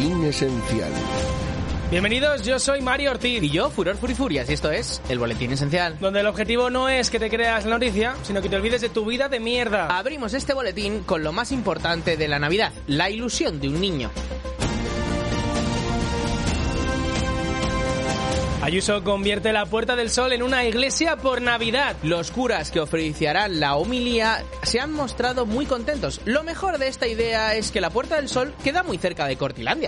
Boletín Esencial. Bienvenidos, yo soy Mario Ortiz. Y yo, Furor Furifurias, y esto es el Boletín Esencial. Donde el objetivo no es que te creas la noticia, sino que te olvides de tu vida de mierda. Abrimos este boletín con lo más importante de la Navidad, la ilusión de un niño. Ayuso convierte la Puerta del Sol en una iglesia por Navidad. Los curas que oficiarán la homilía se han mostrado muy contentos. Lo mejor de esta idea es que la Puerta del Sol queda muy cerca de Cortilandia.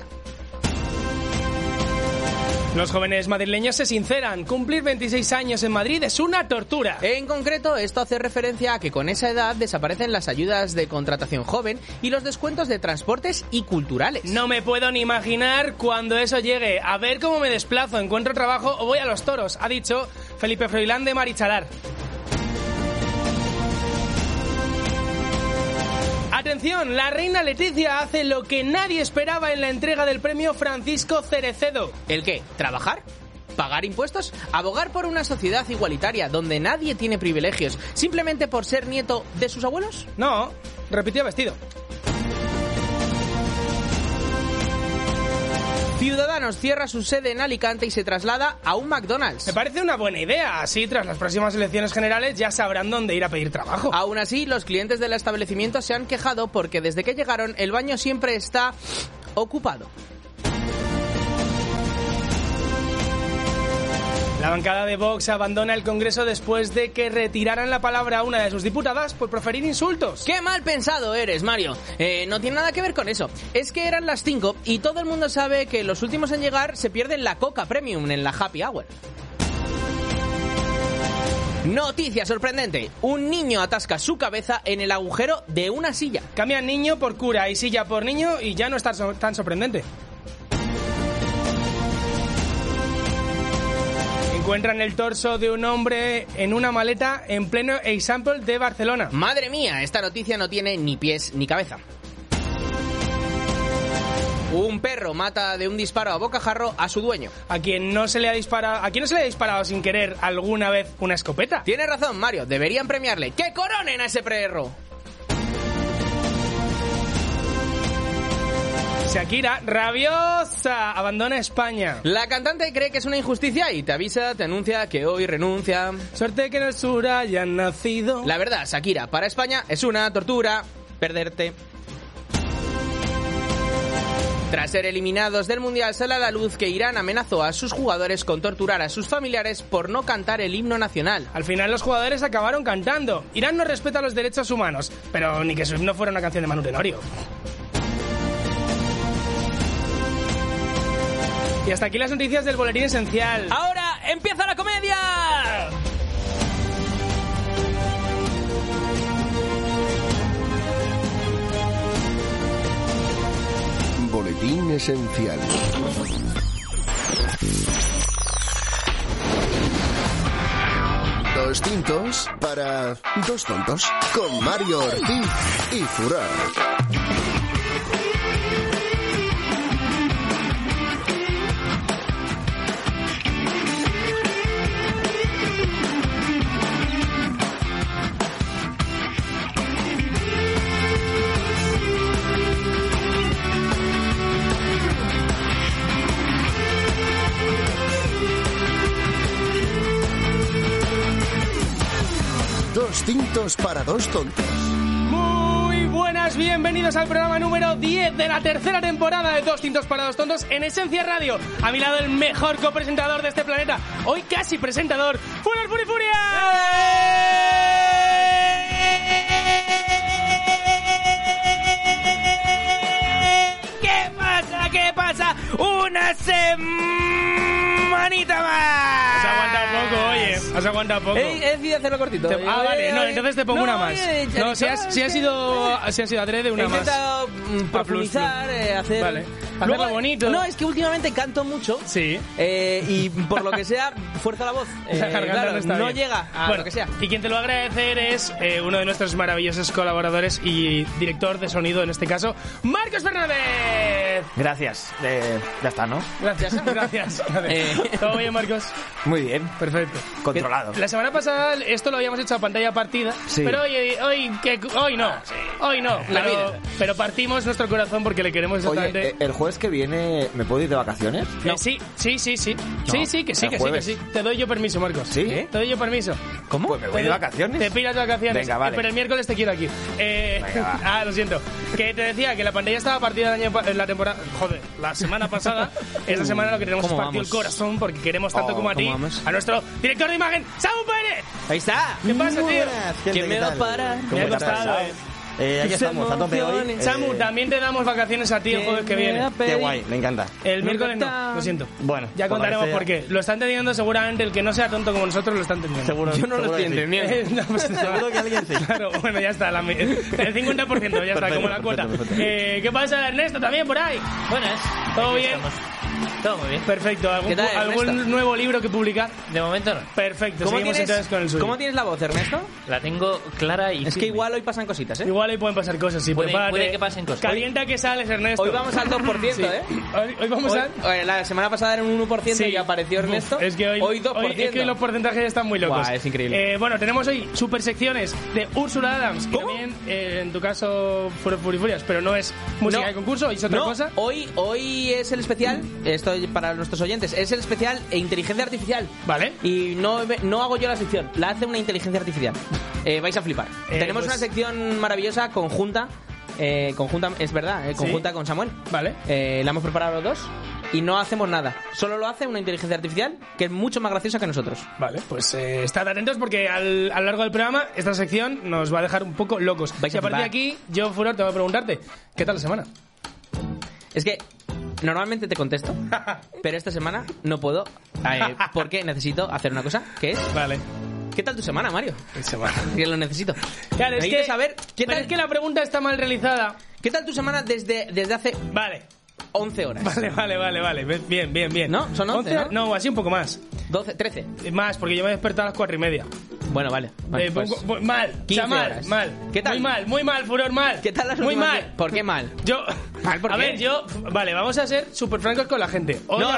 Los jóvenes madrileños se sinceran. Cumplir 26 años en Madrid es una tortura. En concreto, esto hace referencia a que con esa edad desaparecen las ayudas de contratación joven y los descuentos de transportes y culturales. No me puedo ni imaginar cuando eso llegue. A ver cómo me desplazo, encuentro trabajo o voy a los toros, ha dicho Felipe Froilán de Marichalar. Atención, la reina Leticia hace lo que nadie esperaba en la entrega del premio Francisco Cerecedo. ¿El qué? ¿Trabajar? ¿Pagar impuestos? ¿Abogar por una sociedad igualitaria donde nadie tiene privilegios simplemente por ser nieto de sus abuelos? No, repitió vestido. Ciudadanos cierra su sede en Alicante y se traslada a un McDonald's. Me parece una buena idea. Así, tras las próximas elecciones generales, ya sabrán dónde ir a pedir trabajo. Aún así, los clientes del establecimiento se han quejado porque desde que llegaron el baño siempre está ocupado. La bancada de Vox abandona el Congreso después de que retiraran la palabra a una de sus diputadas por proferir insultos. ¡Qué mal pensado eres, Mario! No tiene nada que ver con eso. Es que eran las 5 y todo el mundo sabe que los últimos en llegar se pierden la Coca Premium en la Happy Hour. Noticia sorprendente. Un niño atasca su cabeza en el agujero de una silla. Cambian niño por cura y silla por niño y ya no está tan sorprendente. Encuentran el torso de un hombre en una maleta en pleno Eixample de Barcelona. Madre mía, esta noticia no tiene ni pies ni cabeza. Un perro mata de un disparo a bocajarro a su dueño. ¿A quién no se le ha disparado sin querer alguna vez una escopeta? Tienes razón, Mario, deberían premiarle. ¡Que coronen a ese perro! Shakira, rabiosa, abandona España. La cantante cree que es una injusticia y te avisa, te anuncia que hoy renuncia. Suerte que en el sur hayan nacido. La verdad, Shakira, para España es una tortura perderte. Tras ser eliminados del Mundial, sale a la luz que Irán amenazó a sus jugadores con torturar a sus familiares por no cantar el himno nacional. Al final los jugadores acabaron cantando. Irán no respeta los derechos humanos, pero ni que su himno fuera una canción de Manu Tenorio. Y hasta aquí las noticias del Boletín Esencial. ¡Ahora empieza la comedia! Boletín Esencial. Dos tintos para dos tontos. Con Mario Ortiz y Furor. Dos tintos para dos tontos. Muy buenas, bienvenidos al programa número 10 de la tercera temporada de Dos tintos para dos tontos en Esencia Radio. A mi lado el mejor copresentador de este planeta, hoy casi presentador, ¡Furor Furifurias! ¿Qué pasa? ¡Una semanita más! Has aguantado poco, oye. Has aguantado poco. He decidido hacerlo cortito. Vale. No, entonces te pongo una más. No, si ha sido adrede, una más. He intentado profundizar, hacer... Vale. Hacerlo bonito. No, es que últimamente canto mucho. Sí. Y por lo que sea, fuerza la voz. Claro, no llega a lo que sea. Y quien te lo va a agradecer es uno de nuestros maravillosos colaboradores y director de sonido, en este caso, Marcos Fernández. Gracias. Ya está, ¿no? Gracias. ¿Todo bien, Marcos? Muy bien. Perfecto. Controlado. La semana pasada esto lo habíamos hecho a pantalla partida, sí. Pero hoy no. Hoy no. La vida. Pero partimos nuestro corazón porque le queremos exactamente... Oye, el jueves que viene me puedo ir de vacaciones? Sí. Sí, que sí. Te doy yo permiso, Marcos. ¿Sí? Te doy yo permiso. ¿Cómo? Pues me voy de vacaciones. Te piras de vacaciones. Venga, vale. Pero el miércoles te quiero aquí. Venga, va. Lo siento. Que te decía que la pantalla estaba partida en la temporada... Joder, la semana pasada. Esta semana lo que tenemos es partido el corazón porque queremos tanto como a ti. A nuestro director de imagen, Samu Pérez. Ahí está. ¿Qué pasa, tío? ¿Quién me va a parar? Me ha costado, Aquí estamos, a tope hoy. Samu, también te damos vacaciones a ti el jueves que viene. Qué guay, me encanta. El miércoles no, lo siento. Bueno, ya contaremos por qué. Lo está entendiendo seguramente el que no sea tonto como nosotros lo está entendiendo. Seguro. Yo no lo estoy entendiendo. Seguro que alguien sí. Claro, bueno, ya está. El 50% ya está, como la cuota. Perfecto. ¿Qué pasa, Ernesto? ¿También por ahí? Buenas. ¿Todo bien? Todo muy bien. Perfecto. ¿Qué tal, ¿Algún Ernesto? nuevo libro que publicar? De momento no. Perfecto. Seguimos entonces con el suyo. ¿Cómo tienes la voz, Ernesto? La tengo clara y Es que firme. igual hoy pasan cositas, ¿eh? Igual ahí pueden pasar cosas, sí. Puede prepárate. que pasen cosas. Calienta que sales, Ernesto. Hoy vamos al 2%, Sí. ¿eh? Hoy vamos La semana pasada era un 1% y apareció Ernesto. Es que hoy 2%. es que los porcentajes están muy locos. Buah, es increíble. Bueno, tenemos hoy super secciones de Úrsula Adams. ¿Cómo? Y también, en tu caso, Furifurias, pero no es música de concurso, es otra cosa. Hoy es el especial, esto para nuestros oyentes, es el especial e inteligencia artificial. Vale. Y no hago yo la sección, la hace una inteligencia artificial. Vais a flipar. Tenemos pues- una sección maravillosa, conjunta, es verdad, conjunta con Samuel. Vale. La hemos preparado los dos y no hacemos nada. Solo lo hace una inteligencia artificial que es mucho más graciosa que nosotros. Vale, pues estad atentos porque a lo largo del programa esta sección nos va a dejar un poco locos. Vais Y a a partir de flipar. aquí, yo, Furor, te voy a preguntarte, ¿qué tal la semana? Es que normalmente te contesto, pero esta semana no puedo porque necesito hacer una cosa, que es... Vale. ¿Qué tal tu semana, Mario? Que lo necesito. Claro, es Necesito que, saber ¿qué pero tal, es que la pregunta está mal realizada. ¿qué tal tu semana desde hace Vale. 11 horas? Vale. Bien. ¿No? Son 11, ¿no? No, así un poco más. 12, 13. Más, porque yo me he despertado a las 4:30. Bueno, vale. Pues, Mal. 15 O sea, horas. mal. ¿Qué tal? Muy mal, Furor, mal. ¿Qué tal las Muy últimas mal. días? ¿Por qué mal? Yo... ¿Mal por a qué? ver, Vale, vamos a ser súper francos con la gente. Hoy No.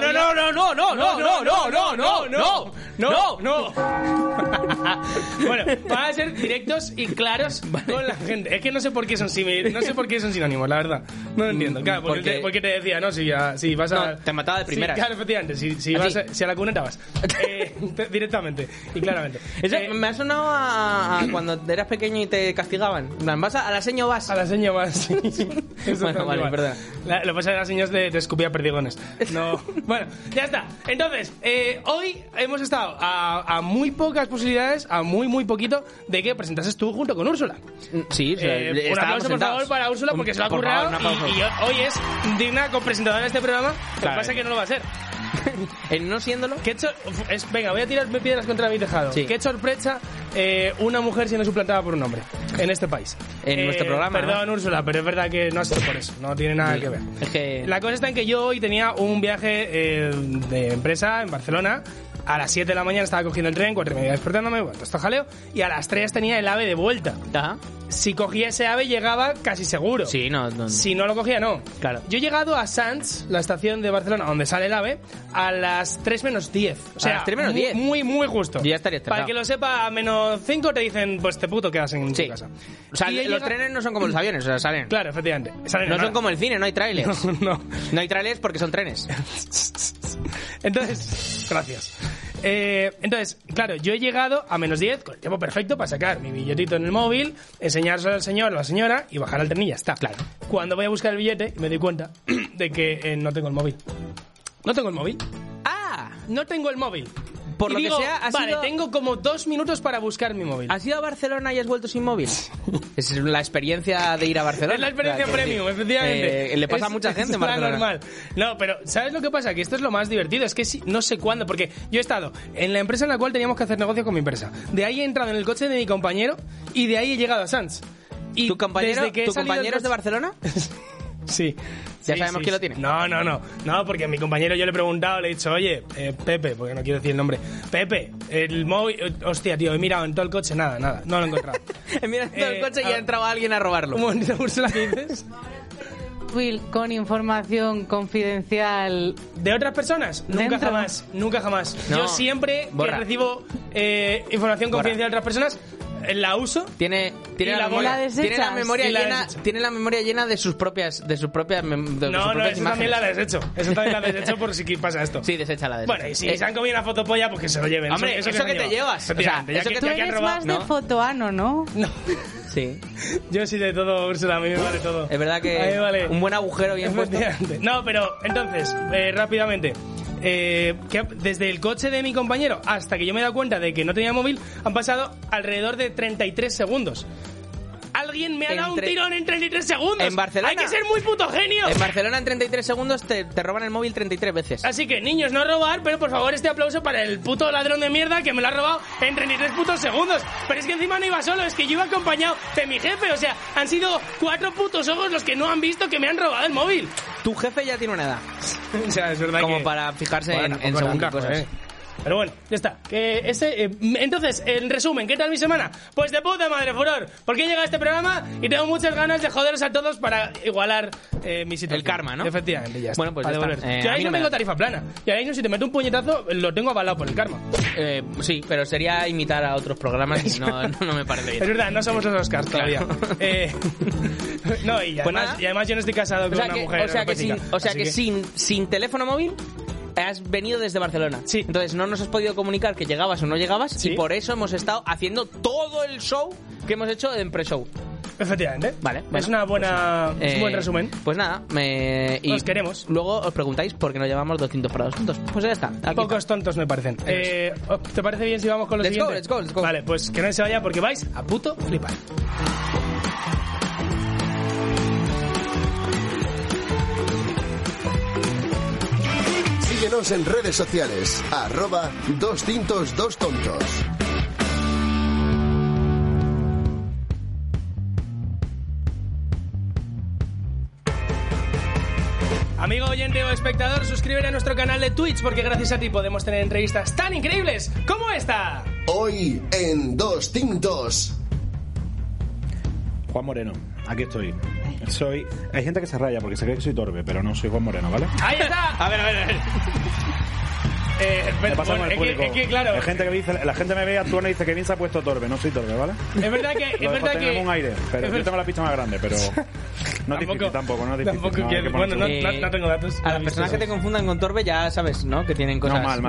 Bueno, van a ser directos y claros con la gente. Es que no sé por qué son sinónimos, la verdad. No lo entiendo. Claro, porque te decía, ¿no? Si vas a... No, te mataba de primeras. Sí, claro, efectivamente. Si a la cuneta vas. Directamente y claramente. Eso me ha sonado a cuando eras pequeño y te castigaban. En plan, vas a la seño vas. A la seña más, sí. Eso Bueno, está vale, igual. perdona. Lo que pasa es que las señas te escupía perdigones. No. Bueno, ya está. Entonces, hoy hemos estado a muy pocas posibilidades, a muy poquito, de que presentases tú junto con Úrsula. Sí, Un aplauso, por favor, para Úrsula, porque se lo ha Por currado. favor, un aplauso. Y hoy es digna copresentadora de este programa. Lo que pasa es que no lo va a ser. En no siéndolo. Venga, voy a tirar piedras contra mi tejado. Sí. Qué sorpresa una mujer siendo suplantada por un hombre en este país. En nuestro programa, Perdón, ¿no? Úrsula, pero es verdad que no ha sido por eso. No tiene nada que ver. Es que... La cosa está en que yo hoy tenía un viaje de empresa en Barcelona. A las 7 de la mañana estaba cogiendo el tren, 4:30 despertándome, bueno, esto jaleo. Y a las 3 tenía el AVE de vuelta. Ajá. Si cogía ese AVE llegaba casi seguro. Sí, no. Si no lo cogía, no. Claro. Yo he llegado a Sants, la estación de Barcelona, donde sale el AVE, a las 3 menos 10. O sea, las 3 menos 10. Muy justo. Yo ya estaría estresado. Para que lo sepa, a menos 5 te dicen, pues te puto quedas en Sí. tu casa. O sea, Y los trenes no son como los aviones, o sea, salen. Claro, efectivamente. Salen No en son hora. como el cine, no hay trailers. No. No hay trailers porque son trenes. Entonces, gracias. Entonces, claro, yo he llegado a menos 10 con el tiempo perfecto para sacar mi billetito en el móvil, enseñárselo al señor o a la señora y bajar al tren y ya está. Claro. Cuando voy a buscar el billete, me doy cuenta de que no tengo el móvil. No tengo el móvil. ¡Ah! No tengo el móvil. Por Y lo digo, que sea, vale, tengo como 2 minutos para buscar mi móvil. ¿Has ido a Barcelona y has vuelto sin móvil? Es la experiencia de ir a Barcelona. Es la experiencia O sea, que premium, sí. efectivamente. Le pasa a mucha gente en la Barcelona. normal. No, pero ¿sabes lo que pasa? Que esto es lo más divertido. Es que no sé cuándo, porque yo he estado en la empresa en la cual teníamos que hacer negocio con mi empresa. De ahí he entrado en el coche de mi compañero y de ahí he llegado a Sants. Y ¿Tu compañero, desde que he ¿tu salido compañero del es de Barcelona? Sí. Ya Sí, sabemos quién lo tiene. No, porque a mi compañero yo le he preguntado, le he dicho, oye, Pepe, porque no quiero decir el nombre. Pepe, el móvil... Hostia, tío, he mirado en todo el coche, nada, no lo he encontrado. Mira todo el coche y a- ha entrado alguien a robarlo. Un momentito, Úrsula, ¿qué dices? Will con información confidencial. ¿De otras personas? Nunca Dentro. jamás. No. Yo siempre Borra. que recibo información confidencial de otras personas, la uso. Tiene ¿Y la bola desechas? tiene la memoria ¿Y la llena, desecho? tiene la memoria llena de sus propias No, eso imágenes. también la desecho. Eso también la desecho por si pasa esto. Sí, deséchala. Bueno, y si se han comido una fotopolla, pues que se lo lleven. Hombre, eso se han que te llevado. llevas. Efectivamente, O sea, ya eso que Tú ya han eres robado. más de ¿no? fotoano, ¿no? No, Sí. yo sí de todo, Úrsula, a mí me vale todo. Es verdad que A mí me vale. un buen agujero bien puesto. Efectivamente. No, pero entonces, rápidamente. Que desde el coche de mi compañero hasta que yo me he dado cuenta de que no tenía móvil han pasado alrededor de 33 segundos. Alguien me ha dado un tirón en 33 segundos. En Barcelona. Hay que ser muy puto genio. En Barcelona en 33 segundos te roban el móvil 33 veces. Así que, niños, no robar, pero por favor este aplauso para el puto ladrón de mierda que me lo ha robado en 33 putos segundos. Pero es que encima no iba solo, es que yo iba acompañado de mi jefe. O sea, han sido 4 putos ojos los que no han visto que me han robado el móvil. Tu jefe ya tiene una edad. O sea, es verdad Como que... para fijarse Bueno, en tampoco según qué tanto, cosas. Pero bueno, ya está. Entonces, en resumen, ¿qué tal mi semana? Pues de puta madre, furor. Porque he llegado a este programa y tengo muchas ganas de joderos a todos para igualar mi situación. El karma, ¿no? Efectivamente, ya está. Bueno, pues para ya está. devolver. A Yo ahí mí no no me tengo da. tarifa plana. Y ahí no, si te meto un puñetazo, lo tengo avalado por el karma. Sí, pero sería imitar a otros programas y no me parece bien. Es verdad, no somos los Oscars todavía. No, y Pues además, nada. y además yo no estoy casado con una mujer. Sin teléfono móvil has venido desde Barcelona. Sí. Entonces no nos has podido comunicar que llegabas o no llegabas Sí. y por eso hemos estado haciendo todo el show que hemos hecho en pre-show. Efectivamente. Vale, Es bueno, una buena, es un buen resumen. Pues nada, Os queremos. Luego os preguntáis por qué nos llamamos 200 para 200. Pues ya está. Aquí Pocos tontos me parecen. ¿Te parece bien si vamos con lo Let's go, siguiente? let's go. Vale, pues que no se vaya porque vais a puto flipar. Síguenos en redes sociales. @2tintos2tontos. Amigo oyente o espectador, suscríbete a nuestro canal de Twitch porque gracias a ti podemos tener entrevistas tan increíbles como esta. Hoy en Dos Tintos. Juan Moreno, aquí estoy. Hay gente que se raya porque se cree que soy torpe, pero no soy Juan Moreno, ¿vale? ¡Ahí está! A ver. Me pasa con el es público. que, claro, Hay gente que me dice, la gente me ve actuando y dice que bien se ha puesto torpe, no soy torpe, ¿vale? es verdad que... Lo dejo tener que un aire, pero yo tengo la pista más grande, pero no es difícil tampoco, no es difícil. Tampoco no, hay quiero, que bueno, ponerse- no tengo datos. A las personas que te confundan con Torbe ya sabes, ¿no? Que tienen cosas. mal.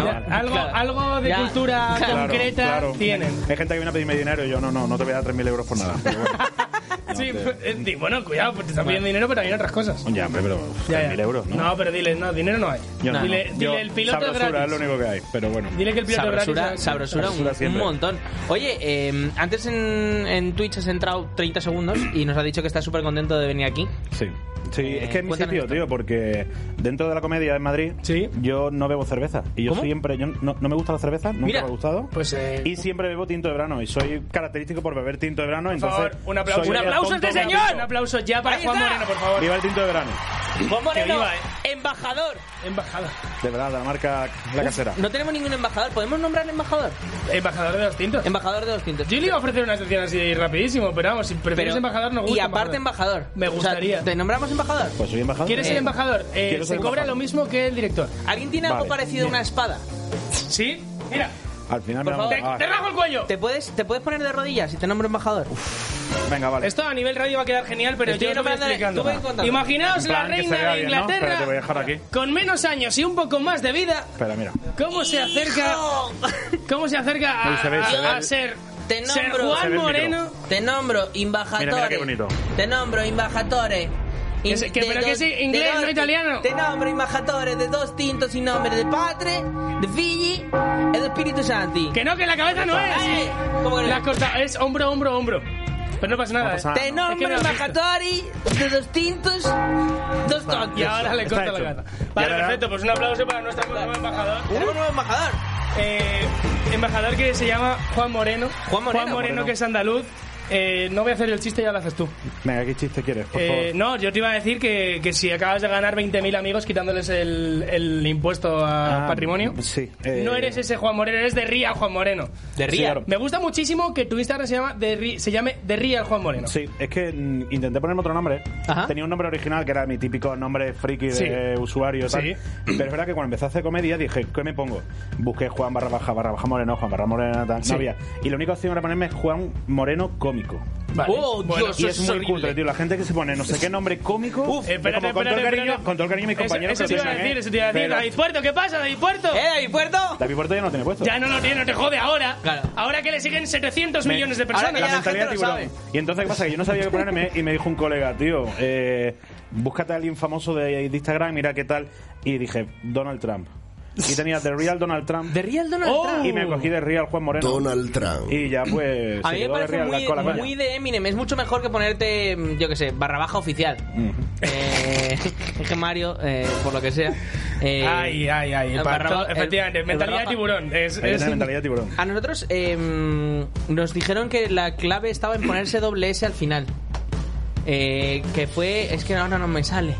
Algo de Ya. cultura Claro, concreta claro. tienen. Hay gente que viene a pedirme dinero y yo no te voy a dar 3.000 euros por nada. Pero bueno. Sí, te- bueno, cuidado, porque te están pidiendo dinero, pero también otras cosas. Ya, hombre, pero Ya, 3.000 euros, ¿no? No, pero dile, no, dinero no hay. Yo no. Dile Yo, el piloto es sabrosura gratis. es lo único que hay, pero bueno. Dile que el piloto gratis. Sabrosura un siempre. montón. Oye, antes en Twitch has entrado 30 segundos y nos ha dicho que estás súper contento de venir aquí. Sí. Sí, es que es mi cuéntanos sitio, esto. tío, porque dentro de la comedia en Madrid Sí. yo no bebo cerveza. Y yo ¿Cómo? siempre, yo no me gusta la cerveza, nunca Mira, me ha gustado. Pues, y siempre bebo tinto de verano. Y soy característico por beber tinto de verano. por Entonces, favor, un aplauso. soy ¡Un el aplauso a tonto este más señor! listo. Un aplauso ya para Ahí Juan está. Moreno, por favor. Viva el tinto de verano. Juan Moreno, viva, embajador. Embajada. De verdad, la marca La Casera. No tenemos ningún embajador. ¿Podemos nombrar embajador? Embajador de los tintos. Embajador de 200. Yo le iba a ofrecer una sección así rapidísimo, pero vamos, si prefieres embajador, no gusta. Y aparte embajador. Me gustaría. O sea, ¿te nombramos embajador? Pues soy embajador. ¿Quieres ser embajador? Quiero Se ser cobra embajador. lo mismo que el director. ¿Alguien tiene algo Vale, parecido a una espada? ¿Sí? Mira, Al final Por me favor. vamos- te rajo el cuello. ¿Te puedes poner de rodillas si te nombro embajador? Venga, vale. Esto a nivel radio va a quedar genial, pero Estoy yo lo voy nombrándole- explicando. tú ven contando. Imaginaos En la plan, que reina se vea de bien, ¿no? Inglaterra Espera, te voy a dejar aquí. con menos años y un poco más de vida. Espera, mira. ¿Cómo se acerca? ¿Cómo se acerca Ahí se ve, se ve. a ser Te ser nombro. Se ve Juan el Moreno? Te nombro embajador. Mira qué bonito. Te nombro embajadores. Pero que sí, inglés, no italiano. Te nombro embajadores de 200 in nombre del Padre, de Figli e del Spirito Santi. Que no, que la cabeza no es. ¿Cómo que no? La has cortado, es hombro, hombro, hombro. Pero no pasa nada. No pasa ¿eh? nada. Te Es nombro que no lo has visto. embajadores de 200, dos tontos. Y ahora le Está corta la hecho. cabeza. Y Vale, ahora- perfecto, pues un aplauso para nuestro nuevo embajador. Tenemos un nuevo embajador. Embajador que se llama Juan Moreno. Juan Moreno. que es andaluz. No voy a hacer el chiste, ya lo haces tú. Venga, ¿qué chiste quieres? Por favor. No, yo te iba a decir que si acabas de ganar 20.000 amigos quitándoles el impuesto a patrimonio, Sí. no eres ese Juan Moreno, eres de Real Juan Moreno. De Sí, Ría. claro. Me gusta muchísimo que tu Instagram se llame de Real Juan Moreno. Sí, es que intenté ponerme otro nombre. Ajá. Tenía un nombre original que era mi típico nombre friki de usuario y tal. Sí. Pero es verdad que cuando empecé a hacer comedia dije, ¿qué me pongo? Busqué Juan __, Moreno, Juan _Moreno, tal. Sí. No había. Y la única opción era ponerme Juan Moreno cómico. Vale. Oh, Bueno, Dios, Y eso es es muy horrible. cutre, tío. La gente que se pone no sé qué nombre cómico. es espérate, como con todo el espérate, cariño, espérate. con todo el cariño de mis compañeros. Eso te iba a decir, eso te iba a decir. Pero David Puerto, ¿qué pasa, David Puerto? David Puerto? David Puerto ya no tiene puesto. Ya no lo tiene, no te jode ahora. Claro. Ahora que le siguen 700 millones de Ahora personas. que La ya la mentalidad gente lo tiburón. Y entonces, ¿qué pasa? Que yo no sabía qué ponerme y me dijo un colega, tío, búscate a alguien famoso de Instagram, mira qué tal. Y dije, Donald Trump. Y tenía The Real Donald Trump. De Real Donald Oh. Trump. Y me cogí de Real Juan Moreno. Donald Trump. Y ya pues. A se mí me quedó de parece Real con la coña. muy de Eminem. Es mucho mejor que ponerte, yo qué sé, __ oficial. Es que Mario, por lo que sea. Ay. Efectivamente, mentalidad de tiburón. Hay que tener mentalidad de tiburón. A nosotros nos dijeron que la clave estaba en ponerse _S al final. Que fue. Es que ahora no me sale.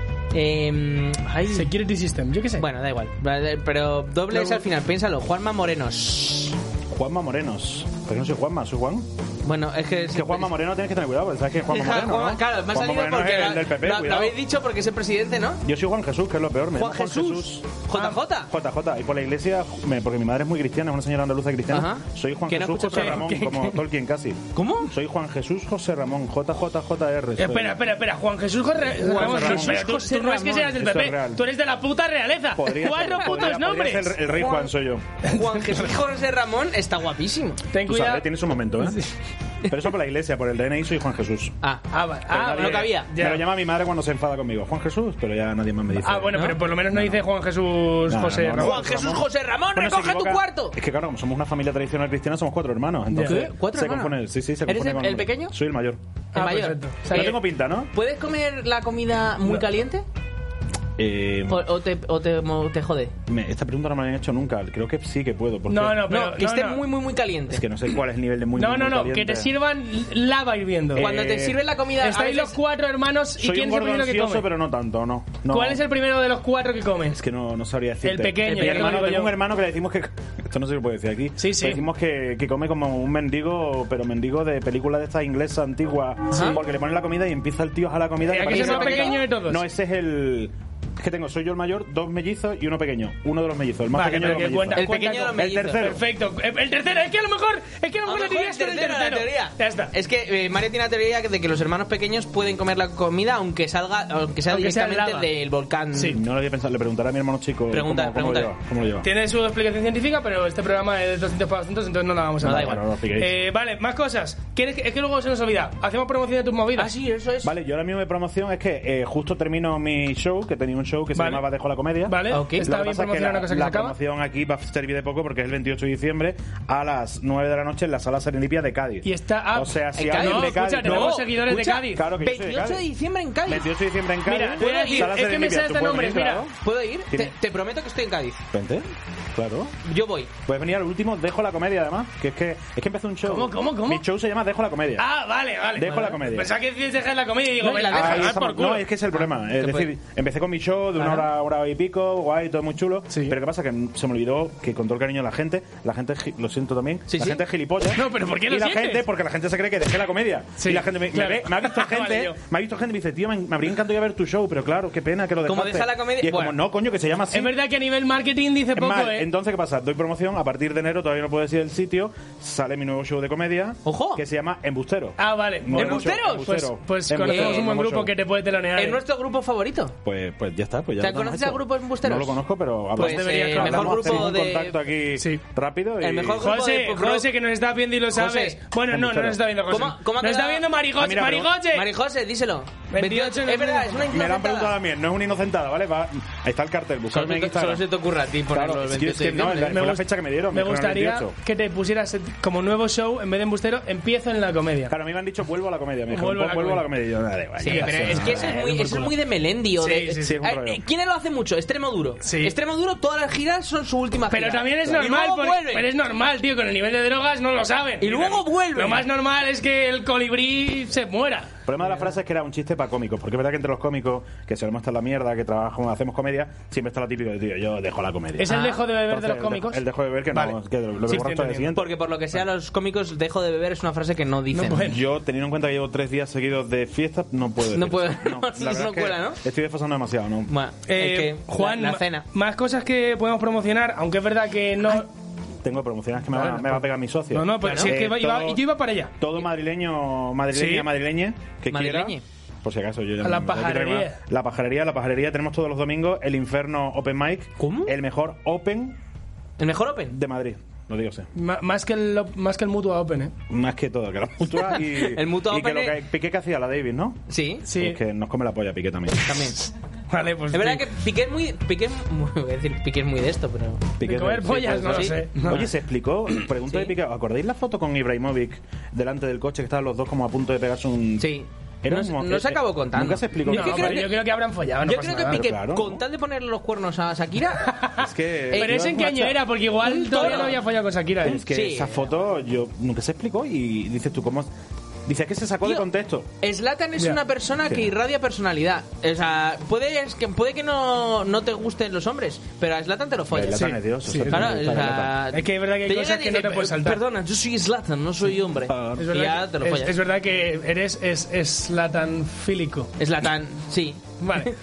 Security System, yo qué sé. Bueno, da igual. Pero _S al final, piénsalo. Juanma Morenos. Juanma Morenos. Pero no soy Juanma, soy Juan. Bueno, es que. Es que Juanma Moreno tienes que tener cuidado, porque sabes que es Juanma Moreno, ¿no? Claro, me ha Juanma salido Moreno porque es el del PP, lo cuidado. habéis dicho porque es el presidente, ¿no? Yo soy Juan Jesús, que es lo peor. Me Juan llamo Jesús. JJ. JJ. Y por la iglesia, porque mi madre es muy cristiana, es una señora andaluza cristiana. Ajá. Soy Juan Que no Jesús escucha José Ramón, como Tolkien casi. ¿Cómo? Soy Juan Jesús José Ramón, JJJR. soy. Espera, Juan Jesús Ramón. Jesús Pero tú José no es que Ramón. seas del Esto es PP, real. tú eres de la puta realeza. Cuatro putos nombres. Podría ser el rey Juan, soy yo. Juan Jesús José Ramón está guapísimo. Ten Tú cuidado. sabes, tiene su momento, ¿eh? Pero eso por la iglesia, por el DNI soy Juan Jesús. No cabía. Ya. Me lo llama mi madre cuando se enfada conmigo. Juan Jesús, pero ya nadie más me dice. Bueno, ¿no? pero por lo menos no dice Juan Jesús No, José no, no. Ramón. Juan Jesús José Ramón, Bueno, se recoge tu equivoca. cuarto. Es que claro, como somos una familia tradicional cristiana, somos 4 hermanos. Entonces, ¿Qué? ¿Cuatro se hermanos? confunde. Sí, se ¿Eres confunde con el pequeño? Soy el mayor. El mayor. perfecto. No tengo pinta, ¿no? ¿Puedes comer la comida muy caliente? ¿O te jode? Esta pregunta no me la han hecho nunca. Creo que sí que puedo. Porque No, No, que esté no. muy caliente. Es que no sé cuál es el nivel de muy No, muy que caliente. te sirvan lava hirviendo. Cuando te sirven la comida. Estáis a los veces- 4 hermanos y Soy ¿quién un es el primero que gordo ansioso, come? pero no tanto, no. ¿Cuál es el primero de los 4 que come? Es que no sabría decirte. El pequeño, Mi ya te lo hermano, digo tengo yo. un hermano que le decimos que... Esto no se lo puede decir aquí. Sí, sí. Le decimos que come como un mendigo, pero mendigo de películas de estas inglesas antiguas. Porque le ponen la comida y empieza el tío a la comida. ¿A y que es el parece más que- pequeño de todos? No, ese es el... Es que soy yo el mayor, 2 mellizos y uno pequeño. Uno de los mellizos, el más Vale, pequeño de pero los que mellizos. El pequeño de los El mellizos. tercero. Perfecto. El tercero, es que a lo mejor le dirías tú el tercero, la tercero. teoría. Ya está. Es que Mario tiene la teoría de que los hermanos pequeños pueden comer la comida aunque sea Aunque sea directamente lava. del volcán. Sí. No lo había pensado, le preguntaré a mi hermano chico Pregunta. cómo lo lleva. Tiene su explicación científica, pero este programa es de 200 para 200, entonces no la vamos a No, da dar. igual. No lo expliquéis. Vale, más cosas. Es que luego se nos olvida. Hacemos promoción de tus movidas. Ah, sí, eso es. Vale, yo ahora mismo mi promoción es que justo termino mi show, que tenía un show que se Vale. llamaba Dejo la Comedia. Vale, Ok. está Lo que bien pasa es que promocionar una cosa que se la acaba. promoción aquí va a servir de poco porque es el 28 de diciembre a las 9 de la noche en la Sala Serendipia de Cádiz. Y está... O sea, si en alguien Cádiz. de Cádiz... Escucha, tenemos seguidores de Cádiz. Claro que yo soy de 28 de Cádiz. diciembre en Cádiz. 28 de diciembre en Cádiz. Mira, te voy a decir, Sala es que me Serendipia, salen ¿tú estos puedes nombres, venir? mira. Claro. ¿Puedo ir? Tiene- Te prometo que estoy en Cádiz. Vente, claro. Yo voy. Puedes venir al último Dejo la Comedia, además. Es que empecé un show. ¿Cómo? Mi show se llama Dejo la Comedia. Vale. Dejo la comedia. Pensaba que decías dejar la comedia y digo, No, me y la la dejas. Ahí dejas estamos. por culo. No, es que es el problema. Es se decir, empecé con mi show de una hora y pico, guay, todo muy chulo. Sí. Pero ¿qué pasa? Que se me olvidó que con todo el cariño de la gente lo siento también, Sí, la sí. gente es gilipollas. No, pero ¿por qué lo y la sientes? gente, porque la gente se cree que dejé la comedia. Sí, y la gente me claro. ve, me ha visto gente, Vale, yo. me ha visto gente y me dice, tío, me habría encantado ir a ver tu show, pero claro, qué pena que lo dejaste. Como deja la comedia- Y es Bueno. como, no, coño, que se llama así. Es verdad que a nivel marketing dice Es poco, más, ¿eh? entonces, ¿qué pasa? Doy promoción, a partir de enero, todavía no puedo decir el sitio, sale mi nuevo show de comedia. ¡Ojo! Que se llama Embustero. Vale. Nuevo ¿Embusteros? show, Embustero. Pues Embustero, conocemos un buen nuevo grupo show. que te puede telonear. ¿Es nuestro grupo favorito? Pues ya está, pues ya ¿Te lo hemos conoces hecho. al grupo Embusteros? No lo conozco, pero Pues, deberías el conocerlo. mejor hacemos grupo un de... contacto aquí Sí. rápido y... El mejor grupo José, de pop rock. José, que nos está viendo y lo sabes. José. Bueno, no nos está viendo José. ¿Cómo ha nos está quedado? viendo Marigoche. Ah, mira, pero- Marigoche. Marijose, díselo. 28 Es verdad, es una Me lo han preguntado inocentada. también, no es una inocentada, ¿vale? Ahí está el cartel, buscadme en Solo Instagram. se te ocurra a ti ponerlo Claro, el es que 28 de no, diciembre. fue la fecha que me dieron. Me dijeron el gustaría 28. que te pusieras como nuevo show, en vez de embustero, empiezo en la comedia. Claro, a mí me han dicho, vuelvo a la comedia. Me dijeron, Vuelvo a la vuelvo a la comedia. comedia. Y yo, da igual, Sí, ya pero sé. es que eso es muy de Melendi. O Sí, de, sí, sí, es un rollo. ¿quién lo hace mucho? Extremo Duro. Sí. Extremo Duro, todas las giras son su última gira. Pero también es Y normal, luego vuelven. pero es normal, tío, con el nivel de drogas no lo saben. Y luego vuelven. Lo más normal es que el colibrí se muera. El problema de la frase es que era un chiste para cómicos, porque es verdad que entre los cómicos, que solemos estar en la mierda, que trabajamos, hacemos comedia, siempre está la típica de, tío, yo dejo la comedia. ¿Es el dejo de beber Entonces, de los cómicos? El dejo de beber, que Vale. no, que lo Sí, borras estoy todo el siguiente. Porque por lo que sea, los cómicos dejo de beber es una frase que no dicen. No pueden. Yo, teniendo en cuenta que llevo 3 días seguidos de fiesta, no puedo decir No puedo. eso. No la verdad es que cuela, ¿no? Estoy desfasando demasiado, ¿no? Bueno, Juan, la cena. más cosas que podemos promocionar, aunque es verdad que no... Tengo promociones que me va a pegar mi socio. No, pero si es que yo iba para allá. Todo madrileño, Sí. madrileñe, que Madrileñe. quiera. Por si acaso, yo ya A la no quiero pajarería. nada. La pajarería. Tenemos todos los domingos el Inferno Open Mic. ¿Cómo? El mejor Open ¿El mejor Open? de Madrid. Lo digo, sí. Más que el Mutua Open, ¿eh? Más que todo, que la Mutua y... El Mutua y que Open lo que Piqué que hacía la David, ¿no? Sí, Sí. Pues que nos come la polla Piqué también. también. Vale, pues... Es verdad sí. que Piqué es muy... voy a decir, Piqué es muy de esto, pero... Piqué De comer sí, pollas, pues, no lo sí. sé. Oye, se explicó, pregunta Sí. de Piqué, ¿os acordáis la foto con Ibrahimovic delante del coche que estaban los dos como a punto de pegarse un... Sí. Era No se acabó contando. Nunca se explicó. Yo No, que creo pero que- yo creo que habrán follado, no Yo pasa creo que nada. Piqué, Claro. con tal de ponerle los cuernos a Shakira... Es que... Pero ¿ese en qué año era? Porque igual todavía no había follado con Shakira, ¿eh? Es que Sí. esa foto yo nunca se explicó y dices tú, ¿cómo...? Dice que se sacó de Tío, contexto. Zlatan es Ya. una persona que Sí. irradia personalidad. O sea, puede que no te gusten los hombres, pero a Zlatan te lo follas. Zlatan es Dios, Sí, o sea, Claro, Zlatan. o sea, Es que es verdad que hay te cosas llega y que no dice, te puedes saltar. Perdona, yo soy Zlatan, no soy hombre. Es Y verdad, ya que, te lo follas. es verdad que es latanfílico. Zlatan, sí. Vale,